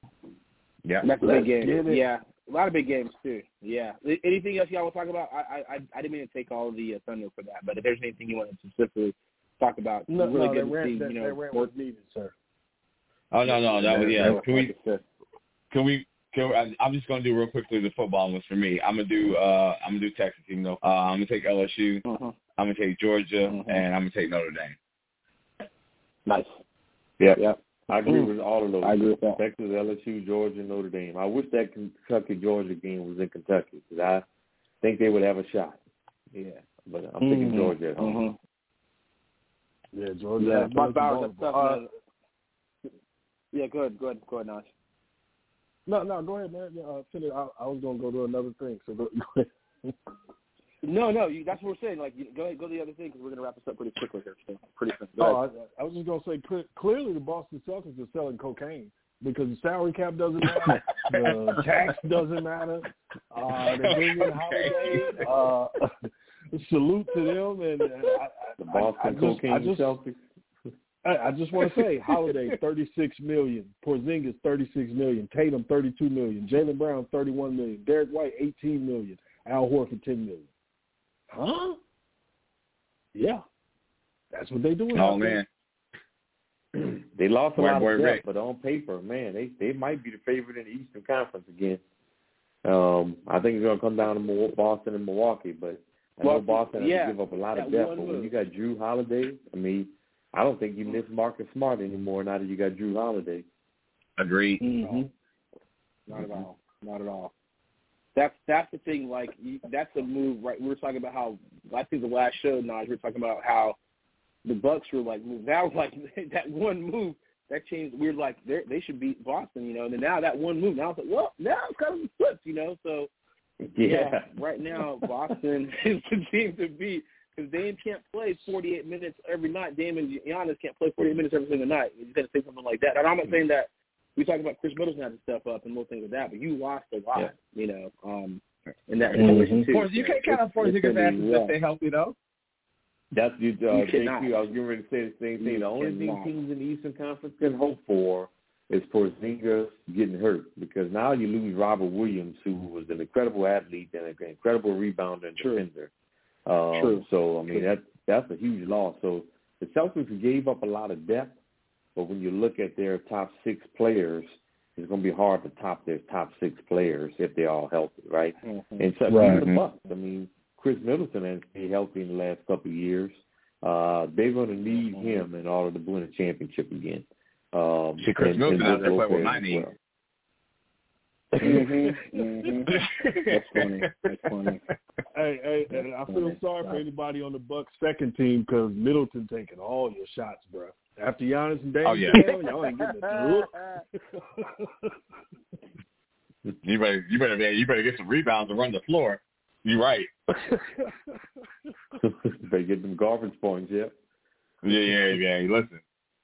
Yeah, that's a big game. Yeah, a lot of big games too. Yeah. Anything else y'all want to talk about? I I I didn't mean to take all of the uh, thunder for that, but if there's anything you want to specifically talk about, no, really no, good that to rant, see. that, You know, that rant was needed, sir. Oh no, no, that was yeah. Can we? Can Can we? Can, I'm just gonna do real quickly the football ones for me. I'm gonna do. Uh, I'm gonna do Texas. You know, uh, I'm gonna take L S U. uh-huh. I'm gonna take Georgia, uh-huh. and I'm gonna take Notre Dame. Nice. Yeah, yeah. I agree with all of those. I agree with that. Texas, L S U, Georgia, Notre Dame. I wish that Kentucky-Georgia game was in Kentucky because I think they would have a shot. Yeah, but I'm mm-hmm. thinking Georgia at home. Mm-hmm. Yeah, Georgia. Yeah, Brock Bowers. That's uh, tough, yeah, go ahead. Go ahead. Go ahead, Nash. No, no, go ahead, man. Uh, finish. I, I was going to go to another thing, so go, go ahead. No, no, you, that's what we're saying. Like, you, go ahead, go to the other thing because we're going to wrap this up pretty quickly here. So pretty soon. Oh, I, I was just going to say, cl- clearly the Boston Celtics are selling cocaine because the salary cap doesn't matter, the tax doesn't matter, uh, the bringing holiday. Uh, salute to them, and uh, I, the Boston I, I just, cocaine I just, Celtics. I, I just want to say, Holiday thirty-six million, Porzingis thirty-six million, Tatum thirty-two million, Jaylen Brown thirty-one million, Derek White eighteen million, Al Horford ten million. Huh? Yeah, that's what they doing. Oh man, they lost a boy, lot boy, of depth, Rick. but on paper, man, they they might be the favorite in the Eastern Conference again. Um, I think it's going to come down to Boston and Milwaukee, but I know well, Boston has yeah, to give up a lot of that depth. one But when move. you got Drew Holiday, I mean, I don't think you miss Marcus Smart anymore now that you got Drew Holiday. Agreed. Mm-hmm. Not at all. Not at all. That's that's the thing. Like that's a move, right? We were talking about how I think the last show, Naj, we were talking about how the Bucks were like moved. That was like that one move that changed. We were like they should beat Boston, you know. And then now that one move, now it's like, well, now it's kind of flipped, you know. So yeah, yeah right now Boston is the team to beat because Dame can't play forty-eight minutes every night. Dame and Giannis can't play forty-eight minutes every single night. You got to say something like that. And I'm not saying that. We talked about Chris Middleton had to step up and more things like that, but you lost a lot, yeah. you know, um, in that situation mm-hmm. too. You can't count on Porzingis' asses if they're healthy, though. That's you. Uh, you thank you. I was getting ready to say the same thing. You the only cannot. thing teams in the Eastern Conference can hope for is Porzingis getting hurt because now you lose Robert Williams, who was an incredible athlete and an incredible rebounder and True. defender. Um, True. So I mean True. that that's a huge loss. So the Celtics gave up a lot of depth. But when you look at their top six players, it's going to be hard to top their top six players if they're all healthy, right? Mm-hmm. And so right. the Bucks. I mean, Chris Middleton has stayed healthy in the last couple of years. Uh, they're going to need mm-hmm. him in order to win a championship again. Um, See, Chris and, Middleton and out there playing with my knee. Well. mm-hmm, mm-hmm. That's funny. That's funny. Hey, hey, and I feel sorry for anybody on the Bucks second team because Middleton taking all your shots, bro. After Giannis and Dame, oh, yeah. y'all ain't getting a You better, you better, man, you better get some rebounds and run the floor. You're right. Better get them garbage points, yeah. Yeah, yeah, yeah. Listen.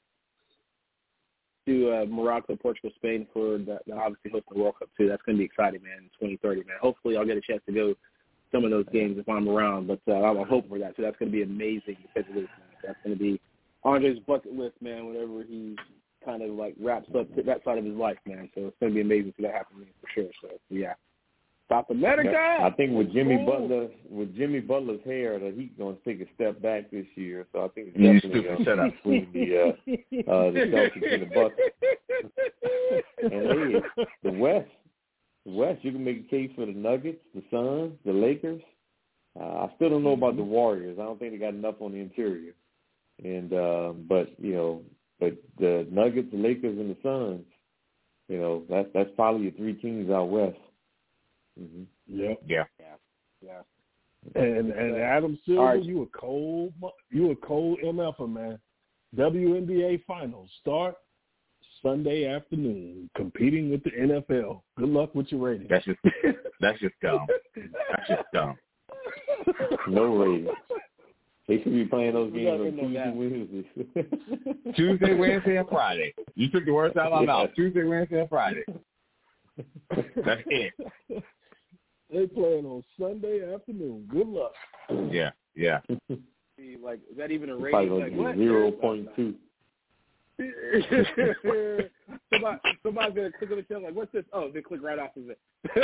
To uh, Morocco, Portugal, Spain for the, the obviously hosting the World Cup too. That's going to be exciting, man. In twenty thirty, man. Hopefully, I'll get a chance to go some of those games if I'm around. But uh, I'm hoping for that. So that's going to be amazing. To say the least, man. That's going to be Andre's bucket list, man. Whenever he kind of like wraps up that side of his life, man. So it's going to be amazing to see that happen for sure. So yeah. South America. I think with Jimmy Ooh. Butler, with Jimmy Butler's hair, the Heat going to take a step back this year. So I think it's definitely a set up between the uh, uh, the Celtics and the Bucks. And hey, the West, the West, you can make a case for the Nuggets, the Suns, the Lakers. Uh, I still don't know about the Warriors. I don't think they got enough on the interior. And uh, but you know, but the Nuggets, the Lakers, and the Suns, you know, that's that's probably your three teams out west. Mm-hmm. Yep. Yeah. Yeah. Yeah. And and Adam Silver, right. you a cold you a cold M F-er, man. W N B A Finals start Sunday afternoon, competing with the N F L. Good luck with your ratings. That's just that's just dumb. That's just dumb. No ratings. They should be playing those games on Tuesday, Wednesday. Tuesday, Wednesday, and Friday. You took the words out of my yeah. mouth. Tuesday, Wednesday, and Friday. That's it. They playing on Sunday afternoon. Good luck. Yeah, yeah. Like, is that even a rating? Like, what? zero point two. somebody, somebody's gonna click on the channel like, what's this? Oh, they click right off of it.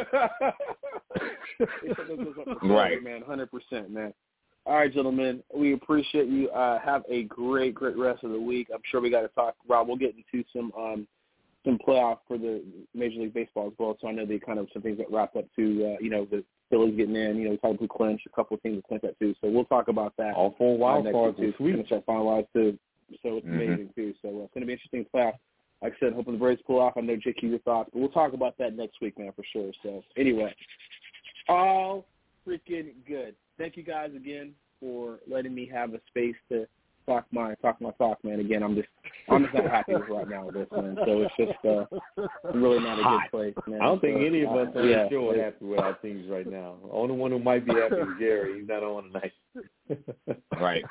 Right, man, one hundred percent, man. All right, gentlemen, we appreciate you. Uh, have a great, great rest of the week. I'm sure we got to talk, Rob. We'll get into some um, some playoff for the Major League Baseball as well. So I know they kind of some things that wrapped up to, uh, you know, the Phillies getting in. You know, we talked about clinch, a couple of teams that clinch that too. So we'll talk about that. All four wild uh, cards are sweet. Finish that finalized too. So it's mm-hmm. amazing too. So uh, it's going to be interesting playoff. Like I said, hoping the Braves pull off. I know, J Q, your thoughts, but we'll talk about that next week, man, for sure. So anyway, all freaking good. Thank you guys again for letting me have a space to talk my talk my talk, man. Again, I'm just I'm just not happy with right now with this, man. So it's just uh, really not a good place, man. I don't think so, any of us uh, on yeah, the show are happy with our teams right now. The only one who might be happy is Jerry. He's not on tonight. Right.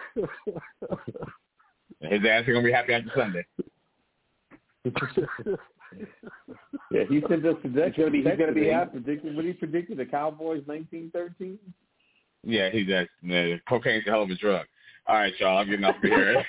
His ass is gonna be happy after Sunday. Yeah, he sent us projections. He's gonna be, he's gonna be happy. Predicted, what he predicted, the Cowboys nineteen thirteen? Yeah, he does. Man, cocaine's a hell of a drug. All right, y'all, I'm getting off of here.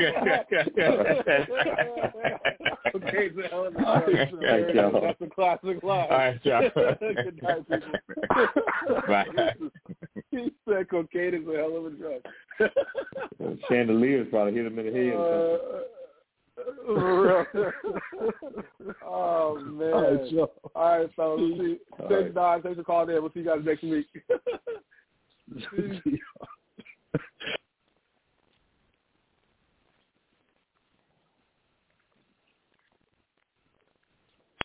Cocaine's a hell of a drug. Thanks, y'all. That's a classic line. All right, y'all. Good night, people. Bye. He said cocaine is a hell of a drug. Chandeliers probably hit him in the head or something. Oh, man. All right, y'all. All right, fellas. Thanks, Don. Thanks for calling in. We'll see you guys next week.